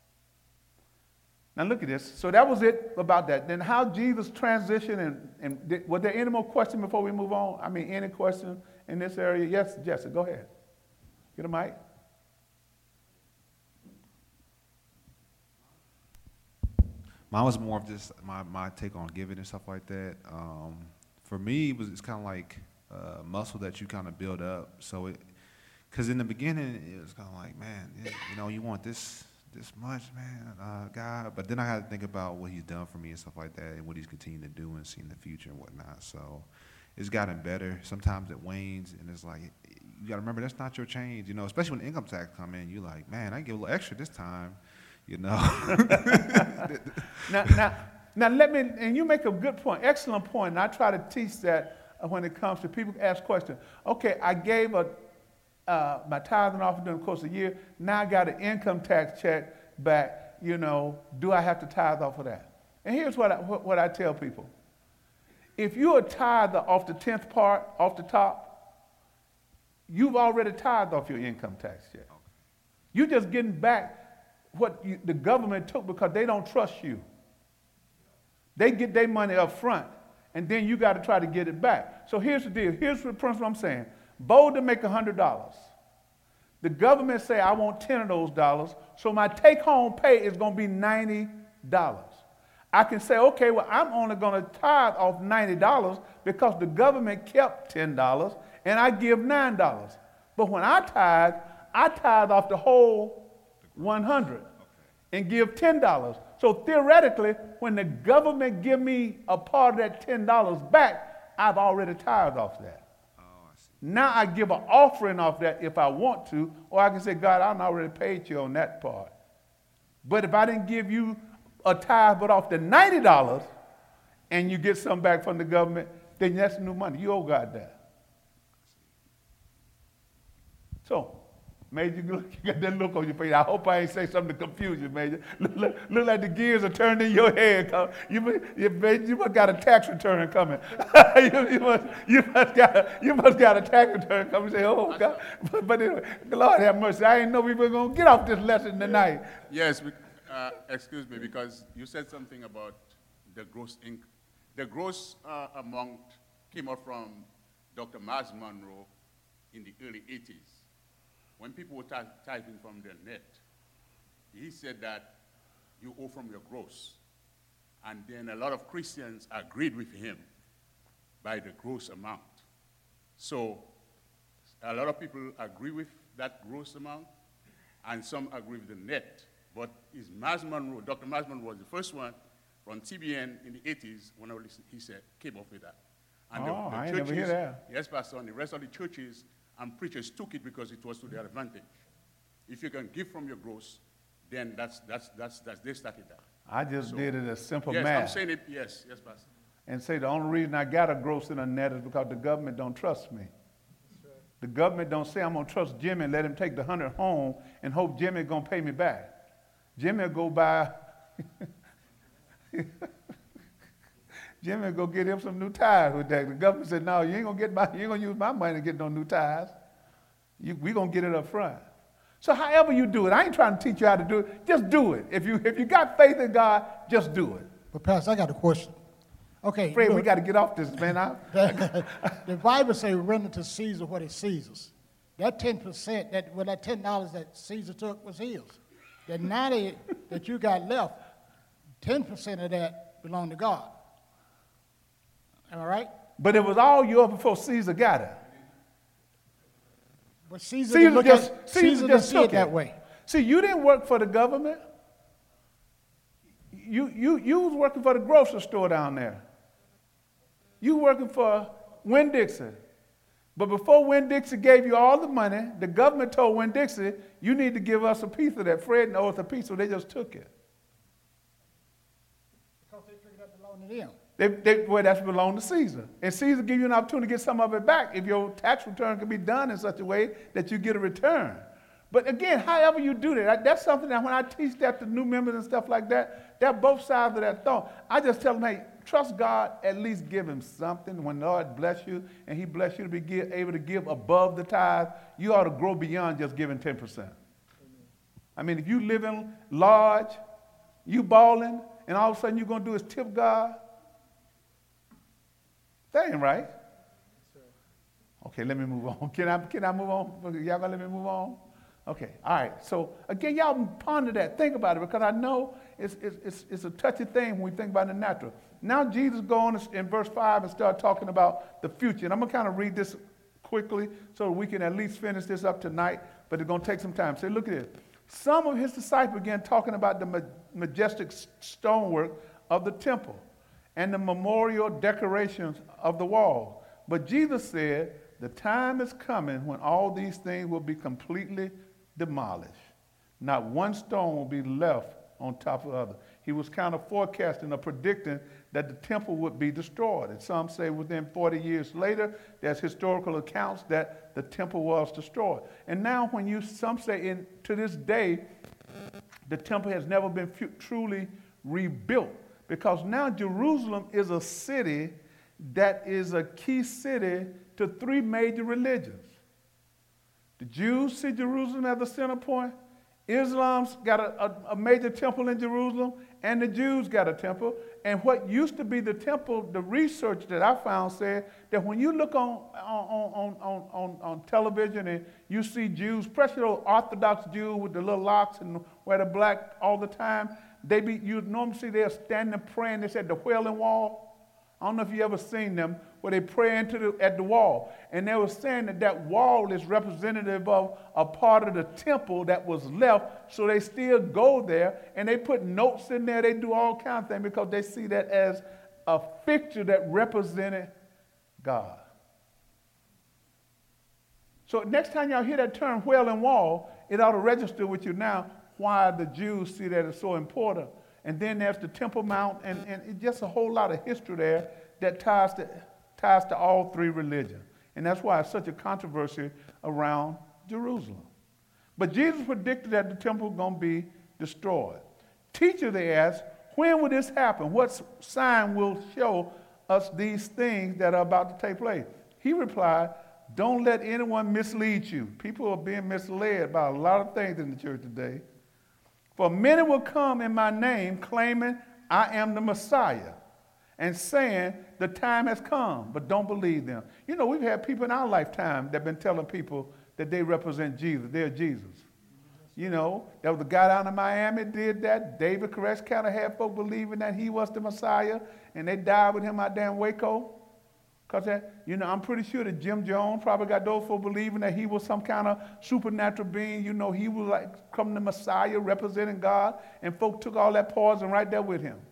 Now look at this. So that was it about that. Then how Jesus transitioned, and, and did, was there any more questions before we move on? I mean, any question in this area? Yes, Jesse, go ahead. Get a mic. Mine was more of just my, my take on giving and stuff like that. Um, for me, it was, it's kind of like a muscle that you kind of build up. So it, because in the beginning, it was kind of like, man, it, you know, you want this this much, man, uh, God. But then I had to think about what he's done for me and stuff like that, and what he's continuing to do and seeing the future and whatnot. So it's gotten better. Sometimes it wanes, and it's like, you got to remember, that's not your change, you know, especially when income tax come in. You're like, man, I give a little extra this time, you know. now, now, now, let me, and you make a good point, excellent point, and I try to teach that when it comes to people ask questions. Okay, I gave a Uh, my tithe and offering during the course of the year. Now I got an income tax check back. You know, do I have to tithe off of that? And here's what I, what, what I tell people. If you're a tither off the tenth part, off the top, you've already tithed off your income tax check. You're just getting back what you, the government took, because they don't trust you. They get their money up front, and then you got to try to get it back. So here's the deal. Here's the principle I'm saying. Boulder make one hundred dollars. The government say, I want ten of those dollars, so my take-home pay is going to be ninety dollars. I can say, okay, well, I'm only going to tithe off ninety dollars because the government kept ten dollars, and I give nine dollars. But when I tithe, I tithe off the whole one hundred dollars and give ten dollars. So theoretically, when the government give me a part of that ten dollars back, I've already tithed off that. Now I give an offering off that if I want to, or I can say, God, I already paid you on that part. But if I didn't give you a tithe but off the ninety dollars and you get some back from the government, then that's new money. You owe God that. So, Major, you got that look on your face. I hope I ain't say something to confuse you, Major. Look, look, look like the gears are turned in your head. You, you, Major, you must got a tax return coming. you, you, must, you, must got, you must got a tax return coming. Say, oh, God. But, but anyway, Lord have mercy. I didn't know we were going to get off this lesson tonight. Yes, uh, excuse me, because you said something about the gross income. The gross uh, amount came up from Doctor Miles Monroe in the early eighties. When people were typing from their net, he said that you owe from your gross. And then a lot of Christians agreed with him by the gross amount. So a lot of people agree with that gross amount, and some agree with the net. But is Miles Monroe, Doctor Miles Monroe was the first one from T B N in the eighties when he said, came up with that. And oh, the, the I churches, never hear that. Yes, Pastor, and the rest of the churches and preachers took it because it was to their advantage. If you can give from your gross, then that's, that's, that's, that's they started that. I just so, did it as simple yes, math. I'm saying it, yes, yes, Pastor. And say the only reason I got a gross in a net is because the government don't trust me. Right. The government don't say I'm going to trust Jimmy and let him take the hundred home and hope Jimmy going to pay me back. Jimmy will go buy, Jimmy will go get him some new tires with that. The government said, no, you ain't going to get my, you ain't going to use my money to get no new tires. You, we going to get it up front. So however you do it, I ain't trying to teach you how to do it. Just do it. If you, if you got faith in God, just do it. But Pastor, I got a question. Okay. Fred, look, we got to get off this, man. I, the Bible says render to Caesar what is Caesar's. That ten percent, that, well, that ten dollars that Caesar took was his. The ninety that you got left, ten percent of that belonged to God. Am I right? But it was all yours before Caesar got it. But Caesar, Caesar didn't look just, at, Caesar Caesar just didn't see took it that it. way. See, you didn't work for the government. You, you, you was working for the grocery store down there. You working for Winn-Dixie. But before Winn-Dixie gave you all the money, the government told Winn-Dixie, you need to give us a piece of that. Fred knows a piece, so they just took it. Because they figured that belonged to them. They, they, well, that's belonged to Caesar. And Caesar give you an opportunity to get some of it back if your tax return can be done in such a way that you get a return. But again, however you do that, that's something that when I teach that to new members and stuff like that, they're both sides of that thought. I just tell them, hey, trust God, at least give him something. When the Lord bless you and he bless you to be give, able to give above the tithe, you ought to grow beyond just giving ten percent. Amen. I mean, if you living large, you balling, and all of a sudden you're going to do is tip God, that ain't right. Okay, let me move on. Can I, can I move on? Y'all gonna let me move on? Okay, all right. So again, y'all ponder that. Think about it, because I know it's, it's, it's, it's a touchy thing when we think about the natural. Now Jesus go on in verse five and start talking about the future. And I'm going to kind of read this quickly so we can at least finish this up tonight, but it's going to take some time. Say, look at this. Some of his disciples began talking about the majestic stonework of the temple and the memorial decorations of the wall. But Jesus said, the time is coming when all these things will be completely demolished. Not one stone will be left on top of the other. He was kind of forecasting or predicting that the temple would be destroyed. And some say within forty years later, there's historical accounts that the temple was destroyed. And now when you, some say in, to this day, the temple has never been f- truly rebuilt, because now Jerusalem is a city that is a key city to three major religions. The Jews see Jerusalem as the center point. Islam's got a, a, a major temple in Jerusalem, and the Jews got a temple. And what used to be the temple, the research that I found said that when you look on, on, on, on, on television and you see Jews, especially those Orthodox Jews with the little locks and wear the black all the time, they be, you normally see they're standing praying. They said the Wailing Wall. I don't know if you ever seen them, where they pray into the, at the wall. And they were saying that that wall is representative of a part of the temple that was left, so they still go there, and they put notes in there. They do all kinds of things because they see that as a fixture that represented God. So next time y'all hear that term Wailing Wall, it ought to register with you now why the Jews see that it's so important. And then there's the Temple Mount, and, and it's just a whole lot of history there that ties to, ties to all three religions. And that's why it's such a controversy around Jerusalem. But Jesus predicted that the temple was going to be destroyed. Teacher, they asked, when will this happen? What sign will show us these things that are about to take place? He replied, don't let anyone mislead you. People are being misled by a lot of things in the church today. For many will come in my name claiming I am the Messiah and saying the time has come, but don't believe them. You know, we've had people in our lifetime that have been telling people that they represent Jesus. They're Jesus. You know, there was a guy down in Miami did that. David Koresh kind of had folk believing that he was the Messiah, and they died with him out there in Waco. Because, that, you know, I'm pretty sure that Jim Jones probably got those folk believing that he was some kind of supernatural being. You know, he was like come the Messiah representing God, and folk took all that poison right there with him.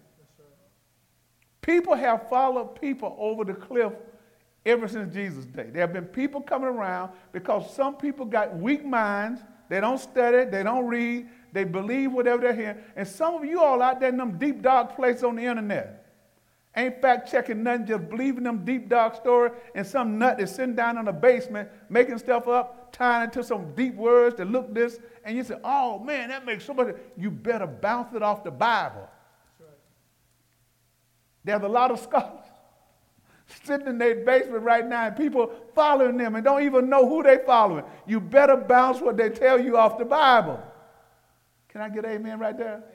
People have followed people over the cliff ever since Jesus' day. There have been people coming around because some people got weak minds. They don't study, they don't read, they believe whatever they're hearing. And some of you all out there in them deep, dark places on the internet ain't fact-checking nothing, just believing them deep, dark stories, and some nut is sitting down in the basement making stuff up, tying it to some deep words that look this, and you say, oh, man, that makes so much. You better bounce it off the Bible. That's right. There's a lot of scholars sitting in their basement right now, and people following them and don't even know who they following. You better bounce what they tell you off the Bible. Can I get amen right there? Amen.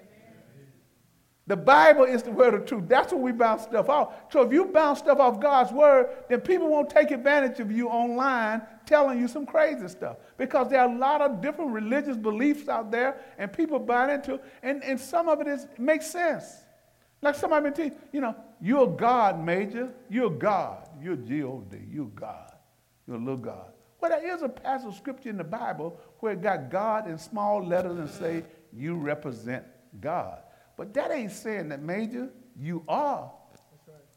The Bible is the word of truth. That's what we bounce stuff off. So if you bounce stuff off God's word, then people won't take advantage of you online telling you some crazy stuff. Because there are a lot of different religious beliefs out there, and people buy into, and, and some of it is makes sense. Like somebody been teaching, you know, you're God, Major. You're God. You're G O D. You're God. You're a little God. Well, there is a passage of scripture in the Bible where it got God in small letters and say, you represent God. But that ain't saying that, Major, you are That's right.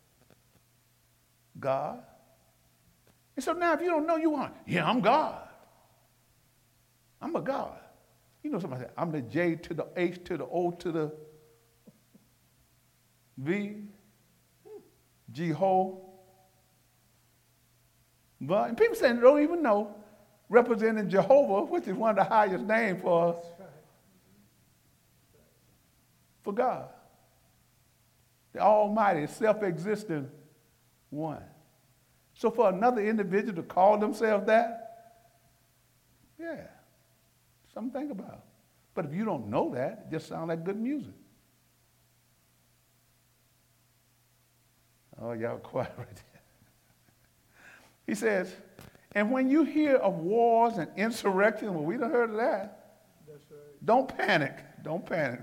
God. And so now if you don't know you are, yeah, I'm God. I'm a God. You know somebody said, I'm the J to the H to the O to the V, Jehovah. But and people saying they don't even know, representing Jehovah, which is one of the highest names for us, for God. The Almighty, self-existent one. So for another individual to call themselves that, yeah, something to think about. But if you don't know that, it just sounds like good music. Oh, y'all quiet right there. He says, and when you hear of wars and insurrections, well, we done heard of that. That's right. Don't panic. Don't panic.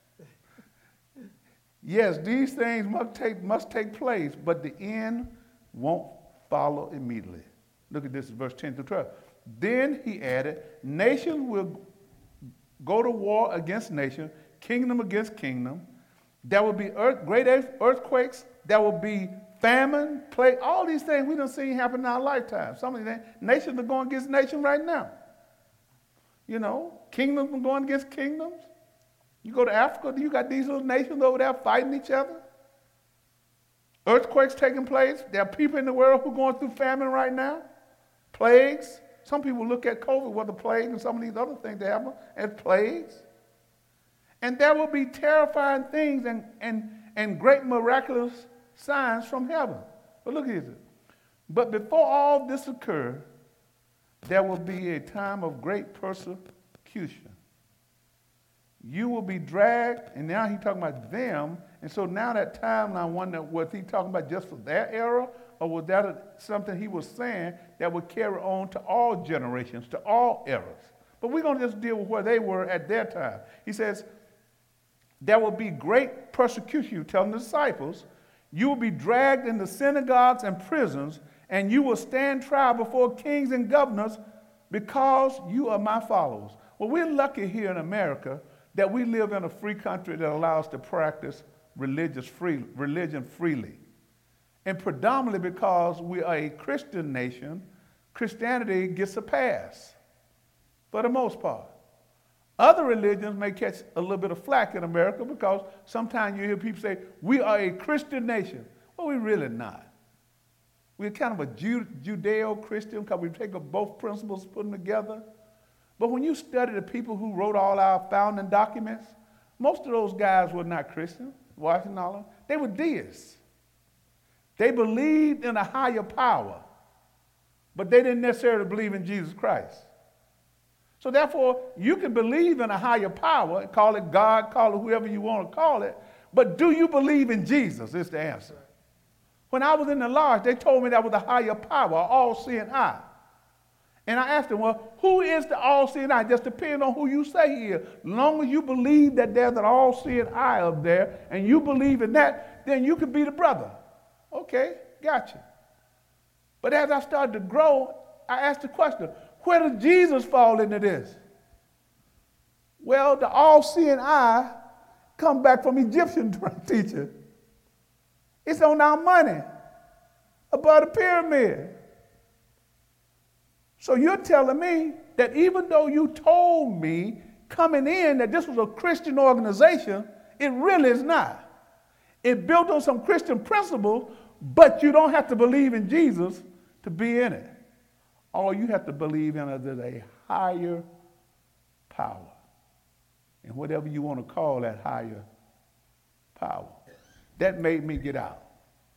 Yes, these things must take, must take place, but the end won't follow immediately. Look at this, verse ten through twelve. Then he added, nations will go to war against nation, kingdom against kingdom. There will be earth, great earthquakes. There will be famine, plague, all these things we don't see happen in our lifetime. Some of these nations are going against nations right now. You know, kingdoms are going against kingdoms. You go to Africa, you got these little nations over there fighting each other. Earthquakes taking place. There are people in the world who are going through famine right now. Plagues. Some people look at COVID, what the plague and some of these other things that happen as plagues. And there will be terrifying things and, and, and great miraculous signs from heaven. But look at this. But before all this occurs, there will be a time of great persecution. You will be dragged, and now he's talking about them, and so now that time, I wonder, was he talking about just for their era, or was that a, something he was saying that would carry on to all generations, to all eras? But we're going to just deal with where they were at their time. He says, there will be great persecution, telling the disciples. You will be dragged into synagogues and prisons, and you will stand trial before kings and governors because you are my followers. Well, we're lucky here in America that we live in a free country that allows us to practice religious free, religion freely. And predominantly because we are a Christian nation, Christianity gets a pass for the most part. Other religions may catch a little bit of flack in America because sometimes you hear people say, we are a Christian nation. Well, we're really not. We're kind of a Ju- Judeo-Christian because we take up both principles, put them together. But when you study the people who wrote all our founding documents, most of those guys were not Christians, Washington, all of them. They were deists. They believed in a higher power, but they didn't necessarily believe in Jesus Christ. So therefore, you can believe in a higher power, call it God, call it whoever you want to call it, but do you believe in Jesus is the answer. When I was in the lodge, they told me that was a higher power, all-seeing eye. And I asked them, well, who is the all-seeing eye? Just depends on who you say he is. As long as you believe that there's an all-seeing eye up there, and you believe in that, then you can be the brother. Okay, gotcha. But as I started to grow, I asked the question, where does Jesus fall into this? Well, the all-seeing eye come back from Egyptian teacher. It's on our money above the pyramid. So you're telling me that even though you told me coming in that this was a Christian organization, it really is not. It built on some Christian principles, but you don't have to believe in Jesus to be in it. All you have to believe in is a higher power. And whatever you want to call that higher power. That made me get out.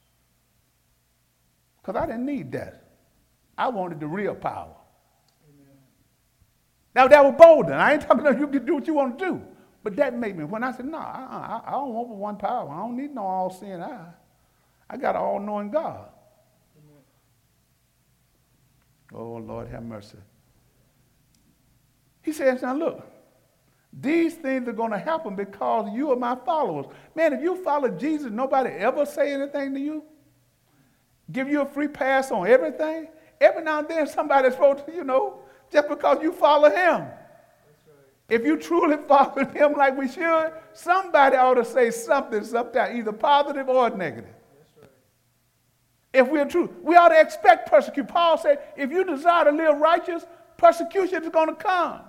Because I didn't need that. I wanted the real power. Amen. Now that was bolder. I ain't talking about you can do what you want to do. But that made me, when I said, no, I, I, I don't want but one power. I don't need no all-seeing eye. I got an all-knowing God. Amen. Oh, Lord, have mercy. He says, now look, these things are going to happen because you are my followers. Man, if you follow Jesus, nobody ever say anything to you? Give you a free pass on everything? Every now and then somebody's supposed to, you know, just because you follow him. That's right. If you truly follow him like we should, somebody ought to say something, something either positive or negative. That's right. If we're true, we ought to expect persecution. Paul said, if you desire to live righteous, persecution is going to come.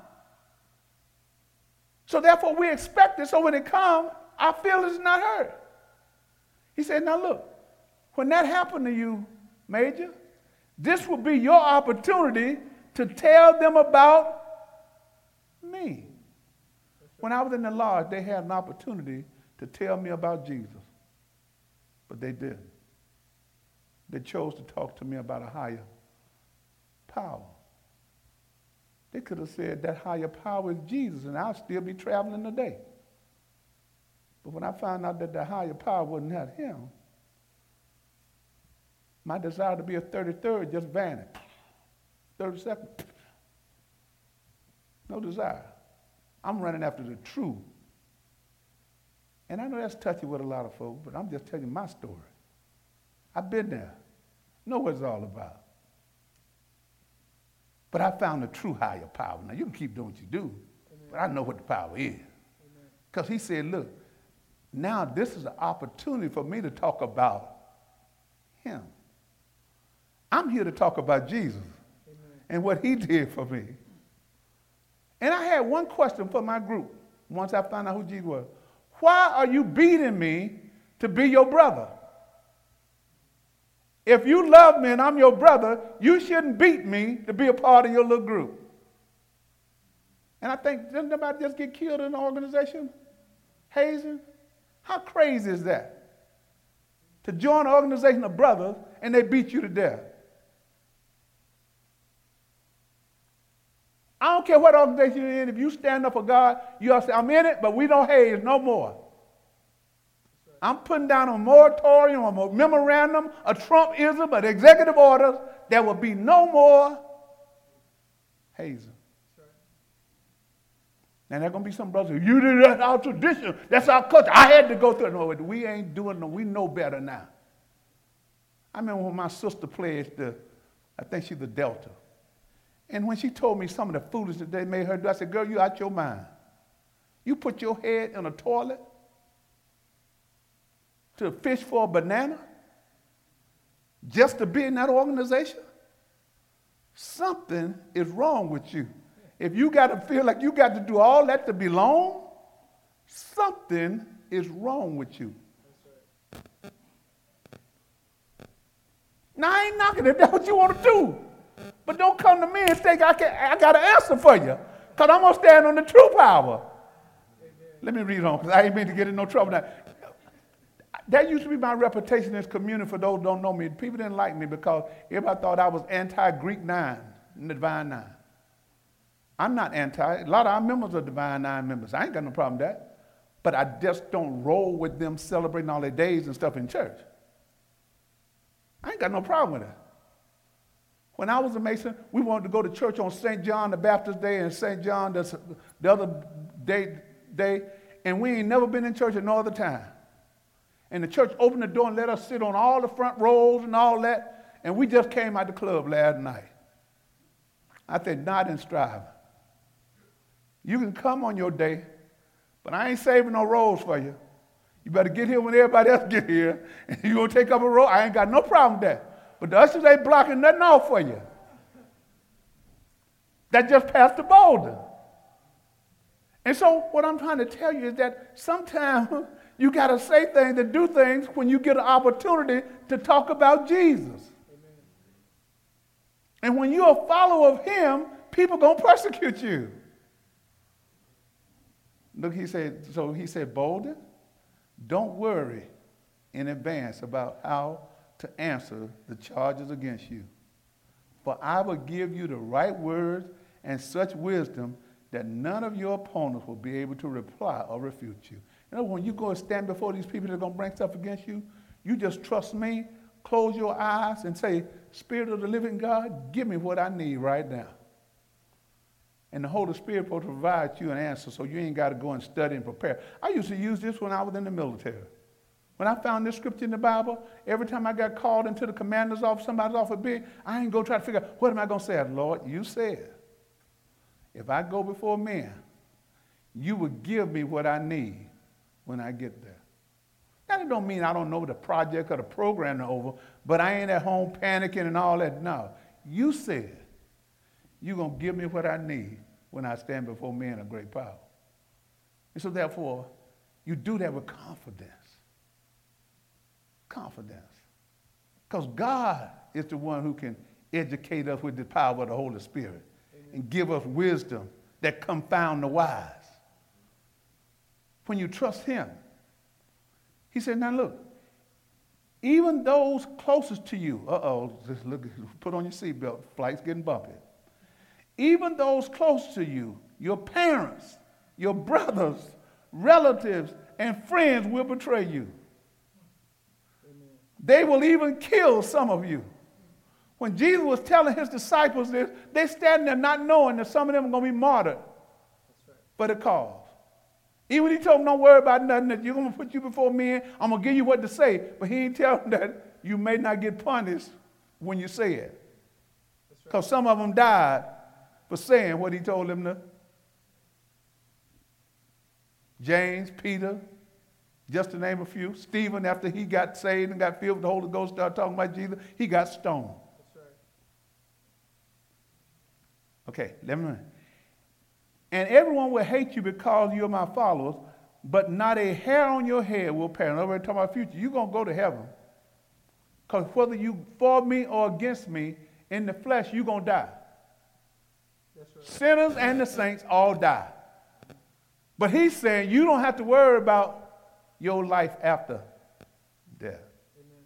So therefore we expect it, so when it comes, our feelings is not hurt. He said, now look, when that happened to you, Major, this will be your opportunity to tell them about me. When I was in the lodge, they had an opportunity to tell me about Jesus, but they didn't. They chose to talk to me about a higher power. They could have said that higher power is Jesus, and I'll still be traveling today. But when I found out that the higher power wasn't that him, my desire to be a thirty-third just vanished. thirty-second, no desire. I'm running after the truth. And I know that's touchy with a lot of folks, but I'm just telling you my story. I've been there. Know what it's all about. But I found the true higher power. Now, you can keep doing what you do, Amen. But I know what the power is. Because he said, look, now this is an opportunity for me to talk about him. I'm here to talk about Jesus Amen. And what he did for me. And I had one question for my group once I found out who Jesus was. Why are you beating me to be your brother? If you love me and I'm your brother, you shouldn't beat me to be a part of your little group. And I think, doesn't nobody just get killed in an organization? Hazing? How crazy is that? To join an organization of brothers and they beat you to death. I don't care what organization you're in. If you stand up for God, you ought to say, I'm in it, but we don't haze no more. I'm putting down a moratorium, a memorandum, a Trumpism, an executive order. There will be no more hazing. And there's going to be some brothers, you did that's our tradition. That's our culture. I had to go through it. No, we ain't doing no, we know better now. I remember when my sister pledged the, I think she's the Delta. And when she told me some of the foolishness they made her do, I said, girl, you out your mind. You put your head in a toilet to fish for a banana just to be in that organization? something is wrong with you. If you got to feel like you got to do all that to belong, something is wrong with you. Now, I ain't knocking it. That's what you want to do. But don't come to me and think I, can, I got an answer for you, because I'm going to stand on the true power. Amen. Let me read on, because I ain't mean to get in no trouble now. That used to be my reputation in this community for those who don't know me. People didn't like me because everybody thought I was anti-Greek nine, the Divine Nine. I'm not anti. A lot of our members are Divine Nine members. I ain't got no problem with that. But I just don't roll with them celebrating all their days and stuff in church. I ain't got no problem with that. When I was a Mason, we wanted to go to church on Saint John the Baptist Day and Saint John the, the other day, day, and we ain't never been in church at no other time. And the church opened the door and let us sit on all the front rows and all that, and we just came out the club last night. I said, not in striving. You can come on your day, but I ain't saving no rows for you. You better get here when everybody else get here, and you gonna take up a row. I ain't got no problem with that. But the ushers ain't blocking nothing off for you. That just passed the boulder. And so what I'm trying to tell you is that sometimes you got to say things and do things when you get an opportunity to talk about Jesus. Amen. And when you're a follower of him, people going to persecute you. Look, he said, so he said, Bolden, don't worry in advance about how to answer the charges against you. For I will give you the right words and such wisdom that none of your opponents will be able to reply or refute you. You know, when you go and stand before these people that are going to bring stuff against you, you just trust me, close your eyes, and say, Spirit of the living God, give me what I need right now. And the Holy Spirit will provide you an answer so you ain't got to go and study and prepare. I used to use this when I was in the military. When I found this scripture in the Bible, every time I got called into the commander's office, somebody's office big, I ain't go try to figure out, what am I going to say? Lord, you said, if I go before men, you will give me what I need when I get there. That don't mean I don't know the project or the program is over, but I ain't at home panicking and all that. No, you said you're going to give me what I need when I stand before men of great power. And so therefore, you do that with confidence. Confidence. Because God is the one who can educate us with the power of the Holy Spirit. Amen. And give us wisdom that confound the wise. When you trust him, he said, now look, even those closest to you, uh-oh, just look, put on your seatbelt, flight's getting bumpy. Even those close to you, your parents, your brothers, relatives, and friends will betray you. Amen. They will even kill some of you. When Jesus was telling his disciples this, they standing there not knowing that some of them are going to be martyred for the cause. Even when he told them, don't worry about nothing, that you're going to put you before men, I'm going to give you what to say. But he ain't tell them that you may not get punished when you say it. Because right. Some of them died for saying what he told them to. James, Peter, just to name a few. Stephen, after he got saved and got filled with the Holy Ghost, started talking about Jesus, he got stoned. That's right. Okay, let me. And everyone will hate you because you're my followers, but not a hair on your head will perish. In other words, talking about future, you're going to go to heaven. Because whether you for me or against me, in the flesh, you're going to die. That's right. Sinners and the saints all die. But he's saying you don't have to worry about your life after death. Amen.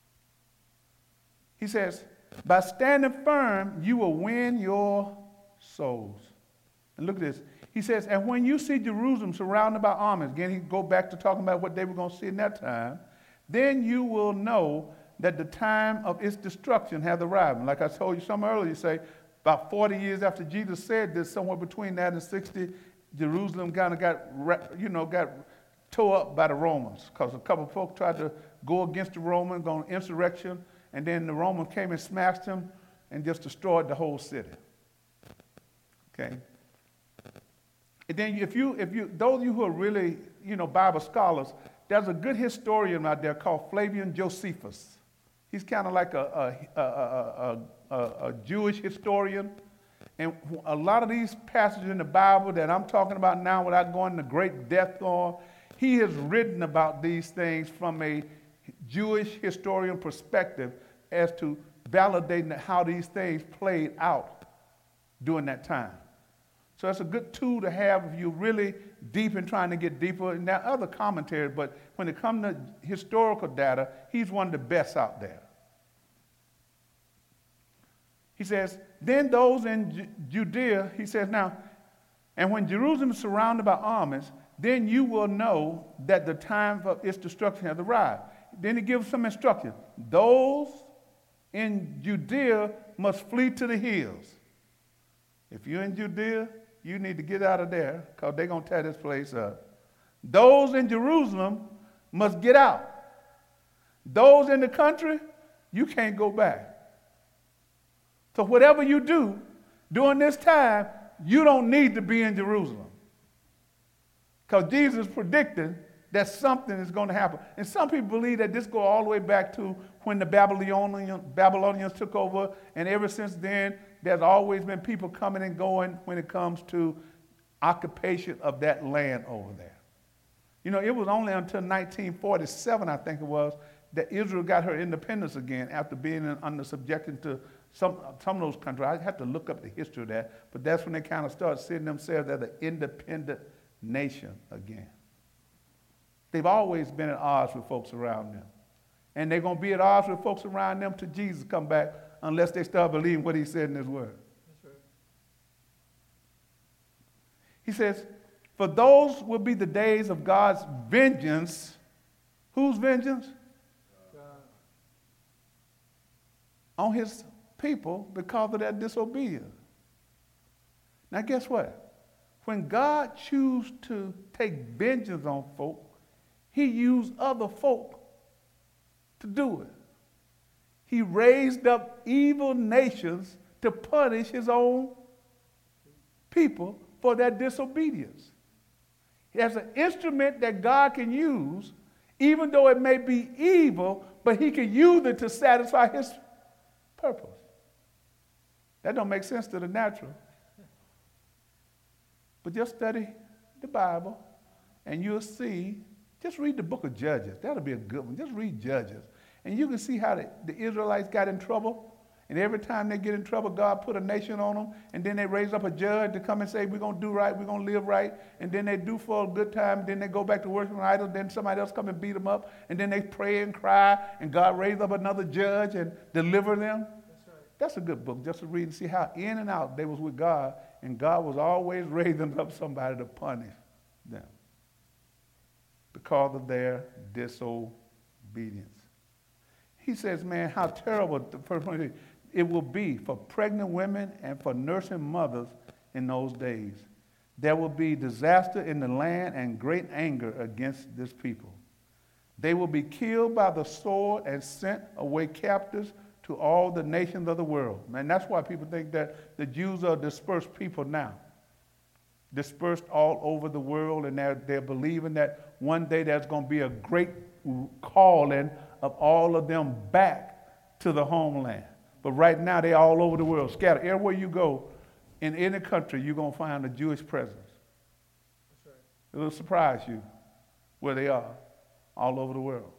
He says, by standing firm, you will win your souls. And look at this. He says, and when you see Jerusalem surrounded by armies, again, he go back to talking about what they were going to see in that time, then you will know that the time of its destruction has arrived. And like I told you some earlier, you say, about forty years after Jesus said this, somewhere between that and sixty, Jerusalem kind of got, you know, got tore up by the Romans because a couple of folks tried to go against the Romans, go on insurrection, and then the Romans came and smashed them and just destroyed the whole city. Okay? And then if you, if you, those of you who are really, you know, Bible scholars, there's a good historian out there called Flavian Josephus. He's kind of like a, a, a, a, a, a Jewish historian. And a lot of these passages in the Bible that I'm talking about now without going into great depth on, he has written about these things from a Jewish historian perspective as to validating how these things played out during that time. So it's a good tool to have if you're really deep in trying to get deeper. And there are other commentaries, but when it comes to historical data, he's one of the best out there. He says, then those in Ju- Judea, he says, now, and when Jerusalem is surrounded by armies, then you will know that the time of its destruction has arrived. Then he gives some instruction. Those in Judea must flee to the hills. If you're in Judea, you need to get out of there because they're going to tear this place up. Those in Jerusalem must get out. Those in the country, you can't go back. So whatever you do during this time, you don't need to be in Jerusalem. Because Jesus predicted that something is going to happen. And some people believe that this goes all the way back to when the Babylonian, Babylonians took over, and ever since then, there's always been people coming and going when it comes to occupation of that land over there. You know, it was only until nineteen forty-seven, I think it was, that Israel got her independence again after being in, under subjection to some, some of those countries. I had to look up the history of that, but that's when they kind of started seeing themselves as an independent nation again. They've always been at odds with folks around them. And they're going to be at odds with folks around them till Jesus come back unless they start believing what he said in his word. That's right. He says, for those will be the days of God's vengeance. Whose vengeance? God. On his people because of their disobedience. Now guess what? When God chooses to take vengeance on folk, he used other folk to do it. He raised up evil nations to punish his own people for their disobedience. He has an instrument that God can use, even though it may be evil, but he can use it to satisfy his purpose. That don't make sense to the natural. But just study the Bible, and you'll see, just read the book of Judges. That'll be a good one. Just read Judges. And you can see how the, the Israelites got in trouble. And every time they get in trouble, God put a nation on them. And then they raise up a judge to come and say, we're going to do right, we're going to live right. And then they do for a good time. Then they go back to worshiping idols. Then somebody else come and beat them up. And then they pray and cry. And God raised up another judge and deliver them. That's right. That's a good book just to read and see how in and out they was with God. And God was always raising up somebody to punish them because of their disobedience. He says, man, how terrible it will be for pregnant women and for nursing mothers in those days. There will be disaster in the land and great anger against this people. They will be killed by the sword and sent away captives to all the nations of the world. Man, that's why people think that the Jews are dispersed people now. Dispersed all over the world, and they're, they're believing that one day there's going to be a great calling of all of them back to the homeland. But right now, they're all over the world, scattered. Everywhere you go, in any country, you're going to find a Jewish presence. That's right. It'll surprise you where they are all over the world.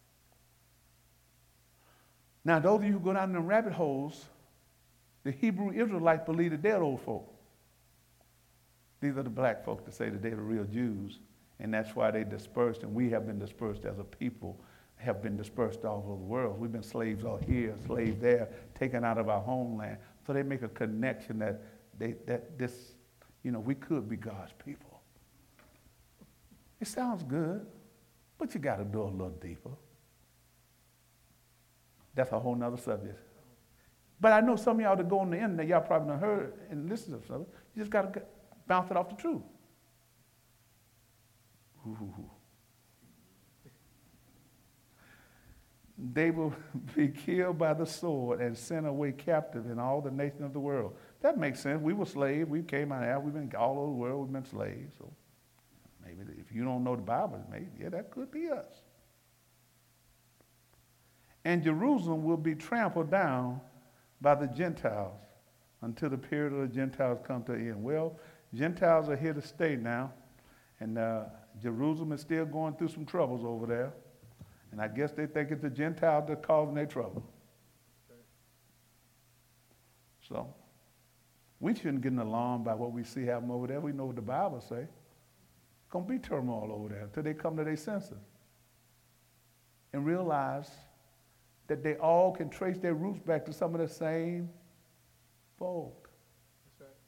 Now, those of you who go down in the rabbit holes, the Hebrew Israelites believe that they're old folk. These are the black folk that say that they're the real Jews, and that's why they dispersed, and we have been dispersed as a people, have been dispersed all over the world. We've been slaves all here, slaves there, taken out of our homeland. So they make a connection that they, that this, you know, we could be God's people. It sounds good, but you got to do a little deeper. That's a whole nother subject. But I know some of y'all that go on the internet, y'all probably done heard and listened to something. You just got to bounce it off the truth. Ooh. They will be killed by the sword and sent away captive in all the nations of the world. That makes sense. We were slaves. We came out of there. We've been all over the world. We've been slaves. So maybe if you don't know the Bible, maybe, yeah, that could be us. and Jerusalem will be trampled down by the Gentiles until the period of the Gentiles come to an end. Well, Gentiles are here to stay now, and uh, Jerusalem is still going through some troubles over there, and I guess they think it's the Gentiles that are causing their trouble. So we shouldn't get alarmed by what we see happen over there. We know what the Bible says. It's going to be turmoil over there until they come to their senses and realize that they all can trace their roots back to some of the same folk. That's right.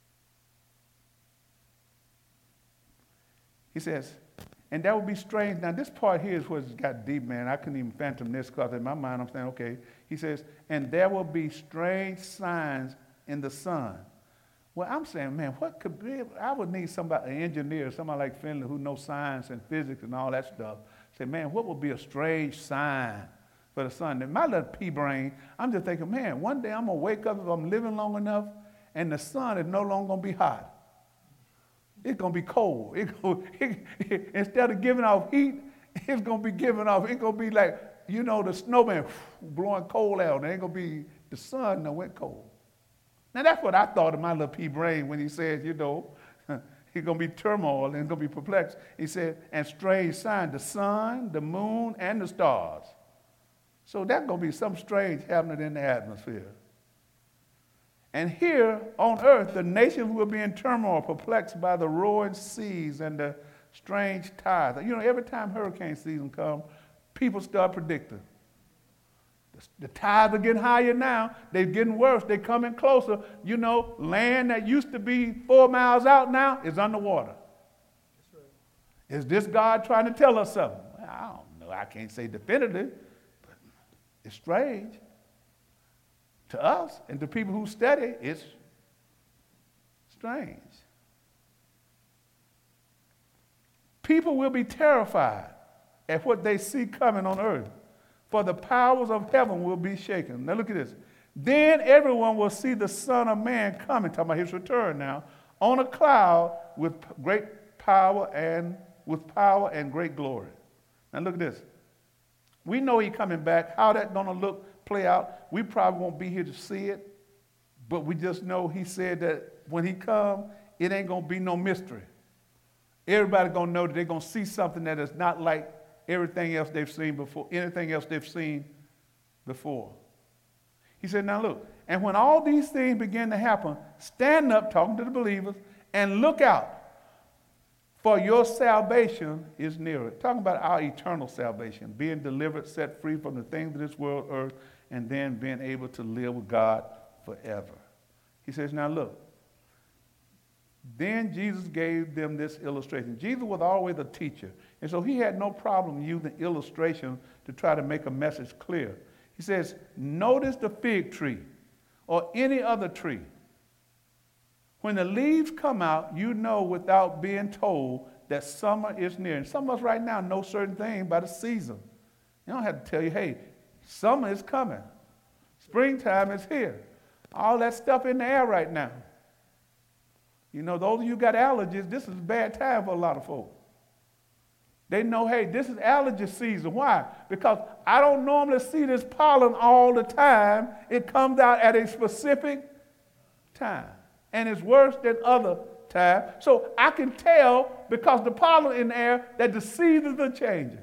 He says, and that would be strange. Now, this part here is what's got deep, man. I couldn't even phantom this because in my mind I'm saying, okay. He says, and there will be strange signs in the sun. Well, I'm saying, man, what could be? I would need somebody, an engineer, somebody like Finley who knows science and physics and all that stuff. Say, man, what would be a strange sign for the sun? In my little pea brain, I'm just thinking, man, one day I'm going to wake up if I'm living long enough and the sun is no longer going to be hot. It's going to be cold. It gonna, it, it, instead of giving off heat, it's going to be giving off, it's going to be like, you know, the snowman blowing cold out. It ain't going to be the sun that went cold. Now, that's what I thought in my little pea brain when he said, you know, he's going to be turmoil and going to be perplexed. He said, and strange signs, the sun, the moon, and the stars. So that's going to be something strange happening in the atmosphere. And here on earth, the nations will be in turmoil, perplexed by the roaring seas and the strange tides. You know, every time hurricane season comes, people start predicting. The tides are getting higher now. They're getting worse. They're coming closer. You know, land that used to be four miles out now is underwater. That's right. Is this God trying to tell us something? I don't know. I can't say definitive, but it's strange. To us and to people who study, it's strange. People will be terrified at what they see coming on earth, for the powers of heaven will be shaken. Now look at this. Then everyone will see the Son of Man coming, talking about his return now, on a cloud with great power and with power and great glory. Now look at this. We know he's coming back. How that's going to look, play out, we probably won't be here to see it, but we just know he said that when he comes, it ain't going to be no mystery. Everybody's going to know that they're going to see something that is not like everything else they've seen before, anything else they've seen before. He said, now look, and when all these things begin to happen, stand up, talking to the believers, and look out, for your salvation is nearer. Talking about our eternal salvation, being delivered, set free from the things of this world, earth, and then being able to live with God forever. He says, now look, then Jesus gave them this illustration. Jesus was always a teacher, and so he had no problem using illustration to try to make a message clear. He says, notice the fig tree or any other tree. When the leaves come out, you know without being told that summer is near. And some of us right now know certain things by the season. You don't have to tell you, hey, summer is coming. Springtime is here. All that stuff in the air right now. You know, those of you who got allergies, this is a bad time for a lot of folks. They know, hey, this is allergy season. Why? Because I don't normally see this pollen all the time. It comes out at a specific time. And it's worse than other times. So I can tell, because the pollen in the air, that the seasons are changing.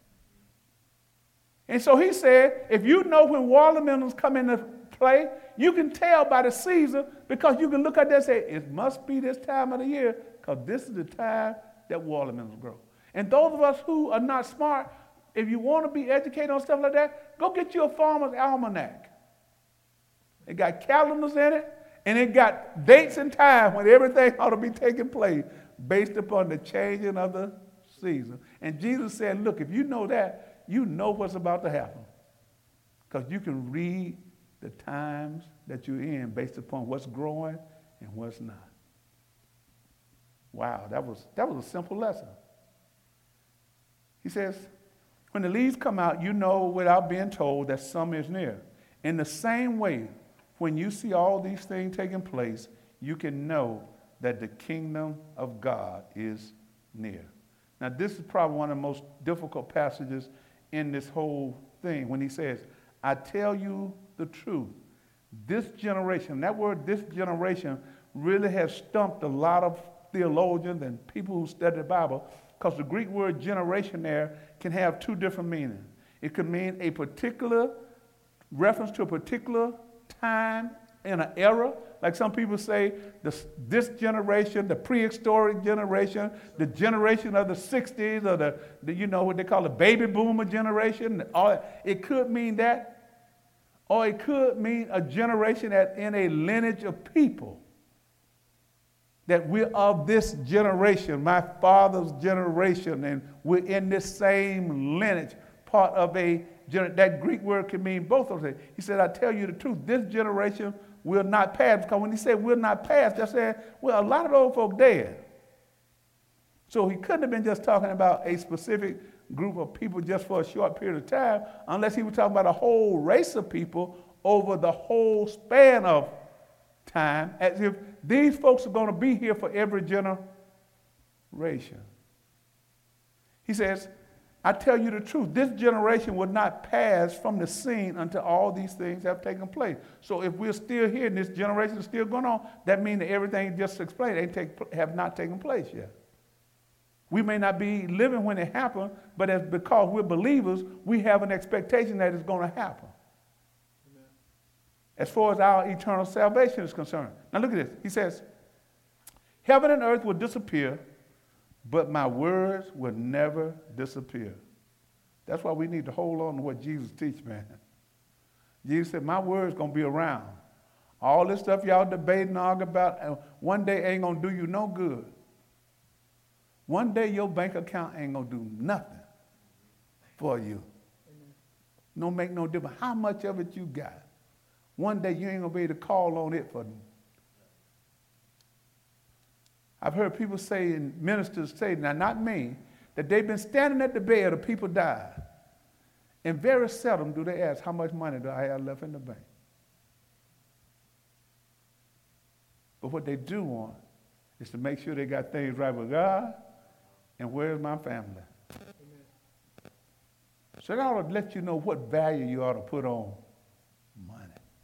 And so he said, if you know when watermelons come into play, you can tell by the season, because you can look at that and say, it must be this time of the year, because this is the time that watermelons grow. And those of us who are not smart, if you want to be educated on stuff like that, go get you a farmer's almanac. It got calendars in it, and it got dates and time when everything ought to be taking place based upon the changing of the season. And Jesus said, look, if you know that, you know what's about to happen, because you can read the times that you're in based upon what's growing and what's not. Wow, that was, that was a simple lesson. He says, when the leaves come out, you know without being told that summer is near. In the same way, when you see all these things taking place, you can know that the kingdom of God is near. Now, this is probably one of the most difficult passages in this whole thing when he says, I tell you the truth. This generation, that word this generation really has stumped a lot of theologians and people who study the Bible, because the Greek word generation there can have two different meanings. It could mean a particular reference to a particular time in an era. Like some people say, this, this generation, the prehistoric generation, the generation of the sixties, or the, the you know what they call the baby boomer generation. Or it could mean that, or it could mean a generation that in a lineage of people. That we're of this generation, my father's generation, and we're in this same lineage, part of a generation. That Greek word can mean both of them. He said, I tell you the truth, this generation will not pass. Because when he said will not pass, they're saying, well, a lot of those folk dead. So he couldn't have been just talking about a specific group of people just for a short period of time, unless he was talking about a whole race of people over the whole span of time, as if these folks are going to be here for every generation. He says, I tell you the truth, this generation will not pass from the scene until all these things have taken place. So if we're still here and this generation is still going on, that means that everything just explained ain't take, have not taken place yet. We may not be living when it happened, but as because we're believers, we have an expectation that it's going to happen. Amen. As far as our eternal salvation is concerned. Now look at this. He says, heaven and earth will disappear, but my words will never disappear. That's why we need to hold on to what Jesus teach, man. Jesus said, my word's going to be around. All this stuff y'all debate and argue about, one day ain't going to do you no good. One day your bank account ain't going to do nothing for you. No make no difference how much of it you got. One day you ain't going to be able to call on it for them. I've heard people say, and ministers say, now not me, that they've been standing at the bed of people died. And very seldom do they ask, how much money do I have left in the bank? But what they do want is to make sure they got things right with God and where's my family. Amen. So that ought to let you know what value you ought to put on money.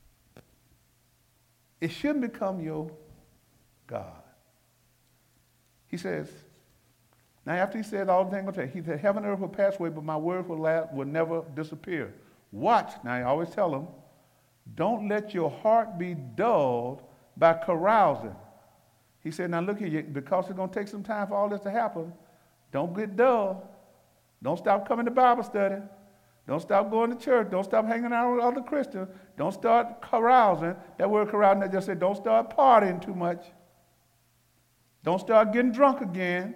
It shouldn't become your God. He says, now after he said all the things, he said, heaven and earth will pass away, but my word will, last, will never disappear. Watch. Now I always tell them, don't let your heart be dulled by carousing. He said, now look here, because it's going to take some time for all this to happen, don't get dull. Don't stop coming to Bible study. Don't stop going to church. Don't stop hanging out with other Christians. Don't start carousing. That word carousing, I just said, don't start partying too much. Don't start getting drunk again.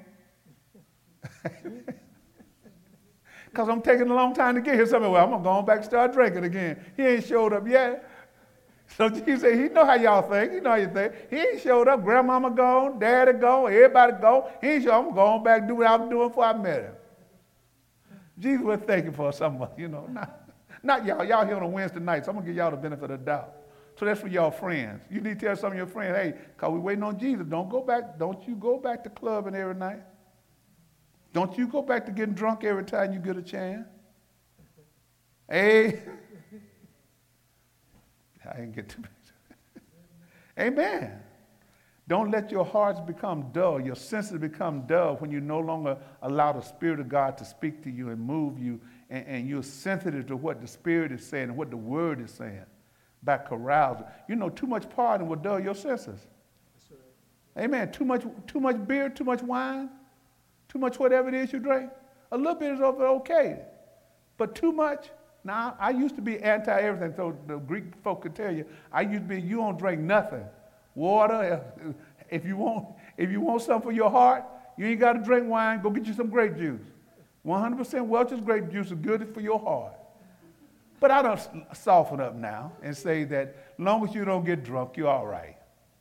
Because I'm taking a long time to get here. Somebody, well, I'm going to go back and start drinking again. He ain't showed up yet. So Jesus said, he know how y'all think. He know how you think. He ain't showed up. Grandmama gone, daddy gone, everybody gone. He ain't showed up. I'm going back to do what I was doing before I met him. Jesus was thinking for somebody, you know. Not, not y'all. Y'all here on a Wednesday night, so I'm going to give y'all the benefit of the doubt. So that's for y'all friends. You need to tell some of your friends, hey, because we're waiting on Jesus. Don't go back. Don't you go back to clubbing every night. Don't you go back to getting drunk every time you get a chance. Hey. I didn't get too much. Amen. Don't let your hearts become dull, your senses become dull when you no longer allow the Spirit of God to speak to you and move you, and, and you're sensitive to what the Spirit is saying and what the Word is saying. By carousing. You know, too much partying will dull your senses. Right. Amen. Too much, too much beer, too much wine, too much whatever it is you drink. A little bit is okay. But too much. Now, I used to be anti-everything, so the Greek folk could tell you, I used to be, you don't drink nothing. Water, if you want, if you want something for your heart, you ain't got to drink wine, go get you some grape juice. one hundred percent Welch's grape juice is good for your heart. But I don't soften up now and say that as long as you don't get drunk, you're all right.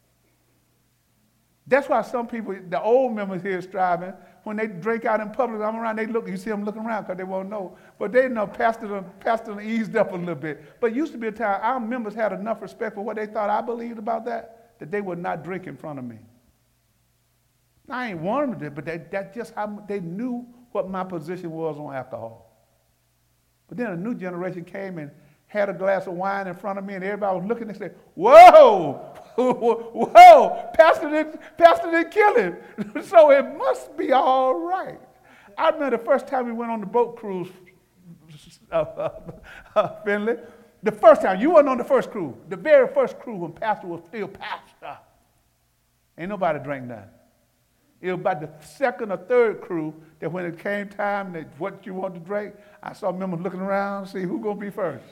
That's why some people, the old members here striving, when they drink out in public, I'm around, they look, you see them looking around because they won't know. But they know Pastor, Pastor eased up a little bit. But it used to be a time our members had enough respect for what they thought I believed about that, that they would not drink in front of me. I ain't wanting to, but they, that's just how they knew what my position was on alcohol. But then a new generation came and had a glass of wine in front of me, and everybody was looking and said, whoa, whoa, Pastor didn't, Pastor didn't kill him. So it must be all right. I remember the first time we went on the boat cruise, uh, uh, uh, Finley. The first time, you weren't on the first cruise. The very first cruise when Pastor was still pastor. Ain't nobody drank nothing. It was about the second or third cruise that when it came time that what you want to drink, I saw members looking around, see who's going to be first.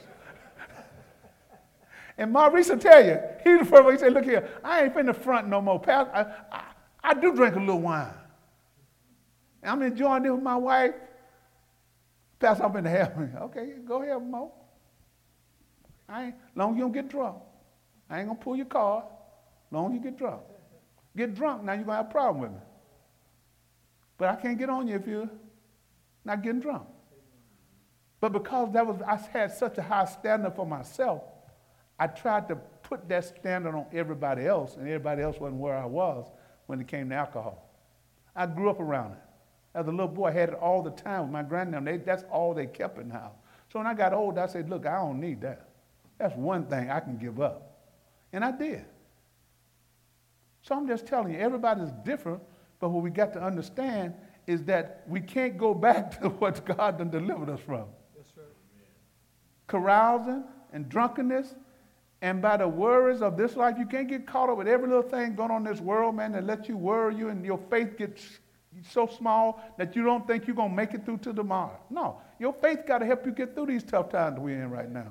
And Maurice will tell you, he's the first one. He said, look here, I ain't finna front no more. Pastor, I, I, I do drink a little wine. And I'm enjoying this with my wife. Pastor, I'm finna have me. Okay, go ahead, Mo. I ain't, long as you don't get drunk. I ain't gonna pull your card, long as you get drunk. Get drunk, now you're gonna have a problem with me. But I can't get on you if you're not getting drunk. But because that was, I had such a high standard for myself, I tried to put that standard on everybody else, and everybody else wasn't where I was when it came to alcohol. I grew up around it. As a little boy, I had it all the time with my granddad. They, that's all they kept in the house. So when I got old, I said, look, I don't need that. That's one thing I can give up. And I did. So I'm just telling you, everybody's different, but what we got to understand is that we can't go back to what God done delivered us from. That's right. Carousing and drunkenness, and by the worries of this life, you can't get caught up with every little thing going on in this world, man, that lets you worry you, and your faith gets so small that you don't think you're going to make it through to tomorrow. No, your faith got to help you get through these tough times we're in right now.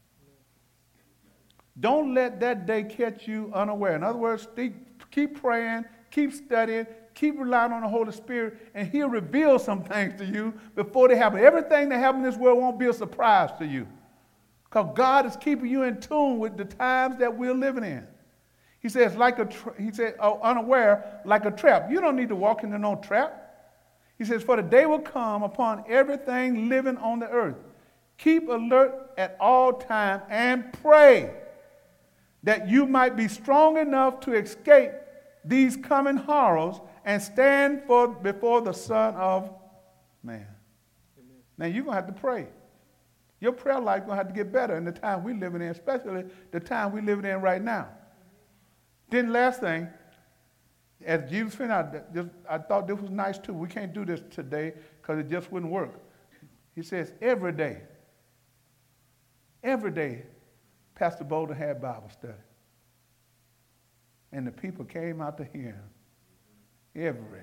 Don't let that day catch you unaware. In other words, keep praying, keep studying, keep relying on the Holy Spirit, and He'll reveal some things to you before they happen. Everything that happens in this world won't be a surprise to you, because God is keeping you in tune with the times that we're living in. He says, like a tra- he said, oh, unaware, like a trap. You don't need to walk into no trap. He says, for the day will come upon everything living on the earth. Keep alert at all times and pray that you might be strong enough to escape these coming horrors and stand for before the Son of Man. Amen. Now you're going to have to pray. Your prayer life is going to have to get better in the time we're living in, especially the time we're living in right now. Then last thing, as Jesus finished, I, just, I thought this was nice too. We can't do this today because it just wouldn't work. He says every day, every day, Pastor Bolden had Bible study. And the people came out to hear him. Every.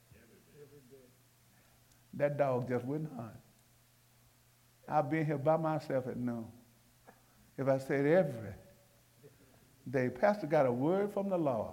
That dog just wouldn't hunt. I've been here by myself at noon. If I said every day, Pastor got a word from the Lord.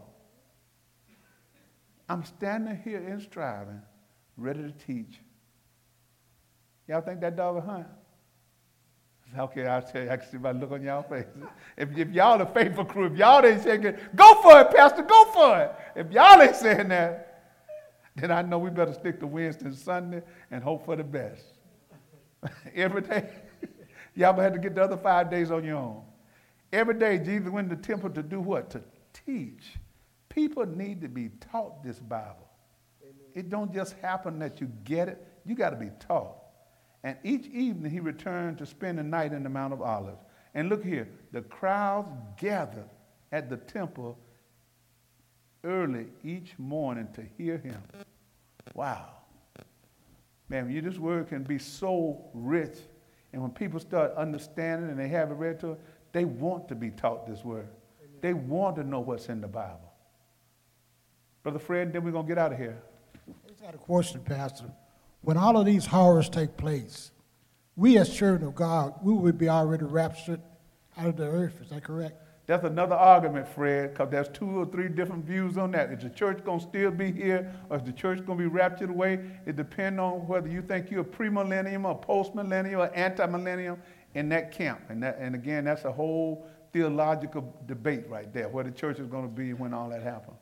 I'm standing here in striving, ready to teach. Y'all think that dog will hunt? Okay, I'll tell you, I can see my look on y'all faces. If, if y'all the faithful crew, if y'all ain't saying, go for it, Pastor, go for it. If y'all ain't saying that, then I know we better stick to Wednesday and Sunday and hope for the best. Every day, y'all gonna have to get the other five days on your own. Every day, Jesus went to the temple to do what? To teach. People need to be taught this Bible. Amen. It don't just happen that you get it. You got to be taught. And each evening he returned to spend the night in the Mount of Olives. And look here, the crowds gathered at the temple early each morning to hear him. Wow. Man, you, this word can be so rich. And when people start understanding and they have it read to them, they want to be taught this word. Amen. They want to know what's in the Bible. Brother Fred, then we're going to get out of here. I just had a question, Pastor. When all of these horrors take place, we as children of God, we would be already raptured out of the earth. Is that correct? That's another argument, Fred, because there's two or three different views on that. Is the church going to still be here, or is the church going to be raptured away? It depends on whether you think you're a premillennium or post-millennium or anti-millennium in that camp. And, that, and again, that's a whole theological debate right there, where the church is going to be when all that happens.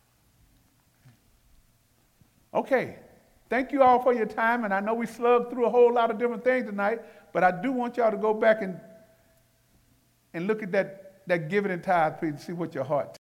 Okay. Thank you all for your time, and I know we slugged through a whole lot of different things tonight, but I do want y'all to go back and, and look at that, that giving and tithe, please, and see what your heart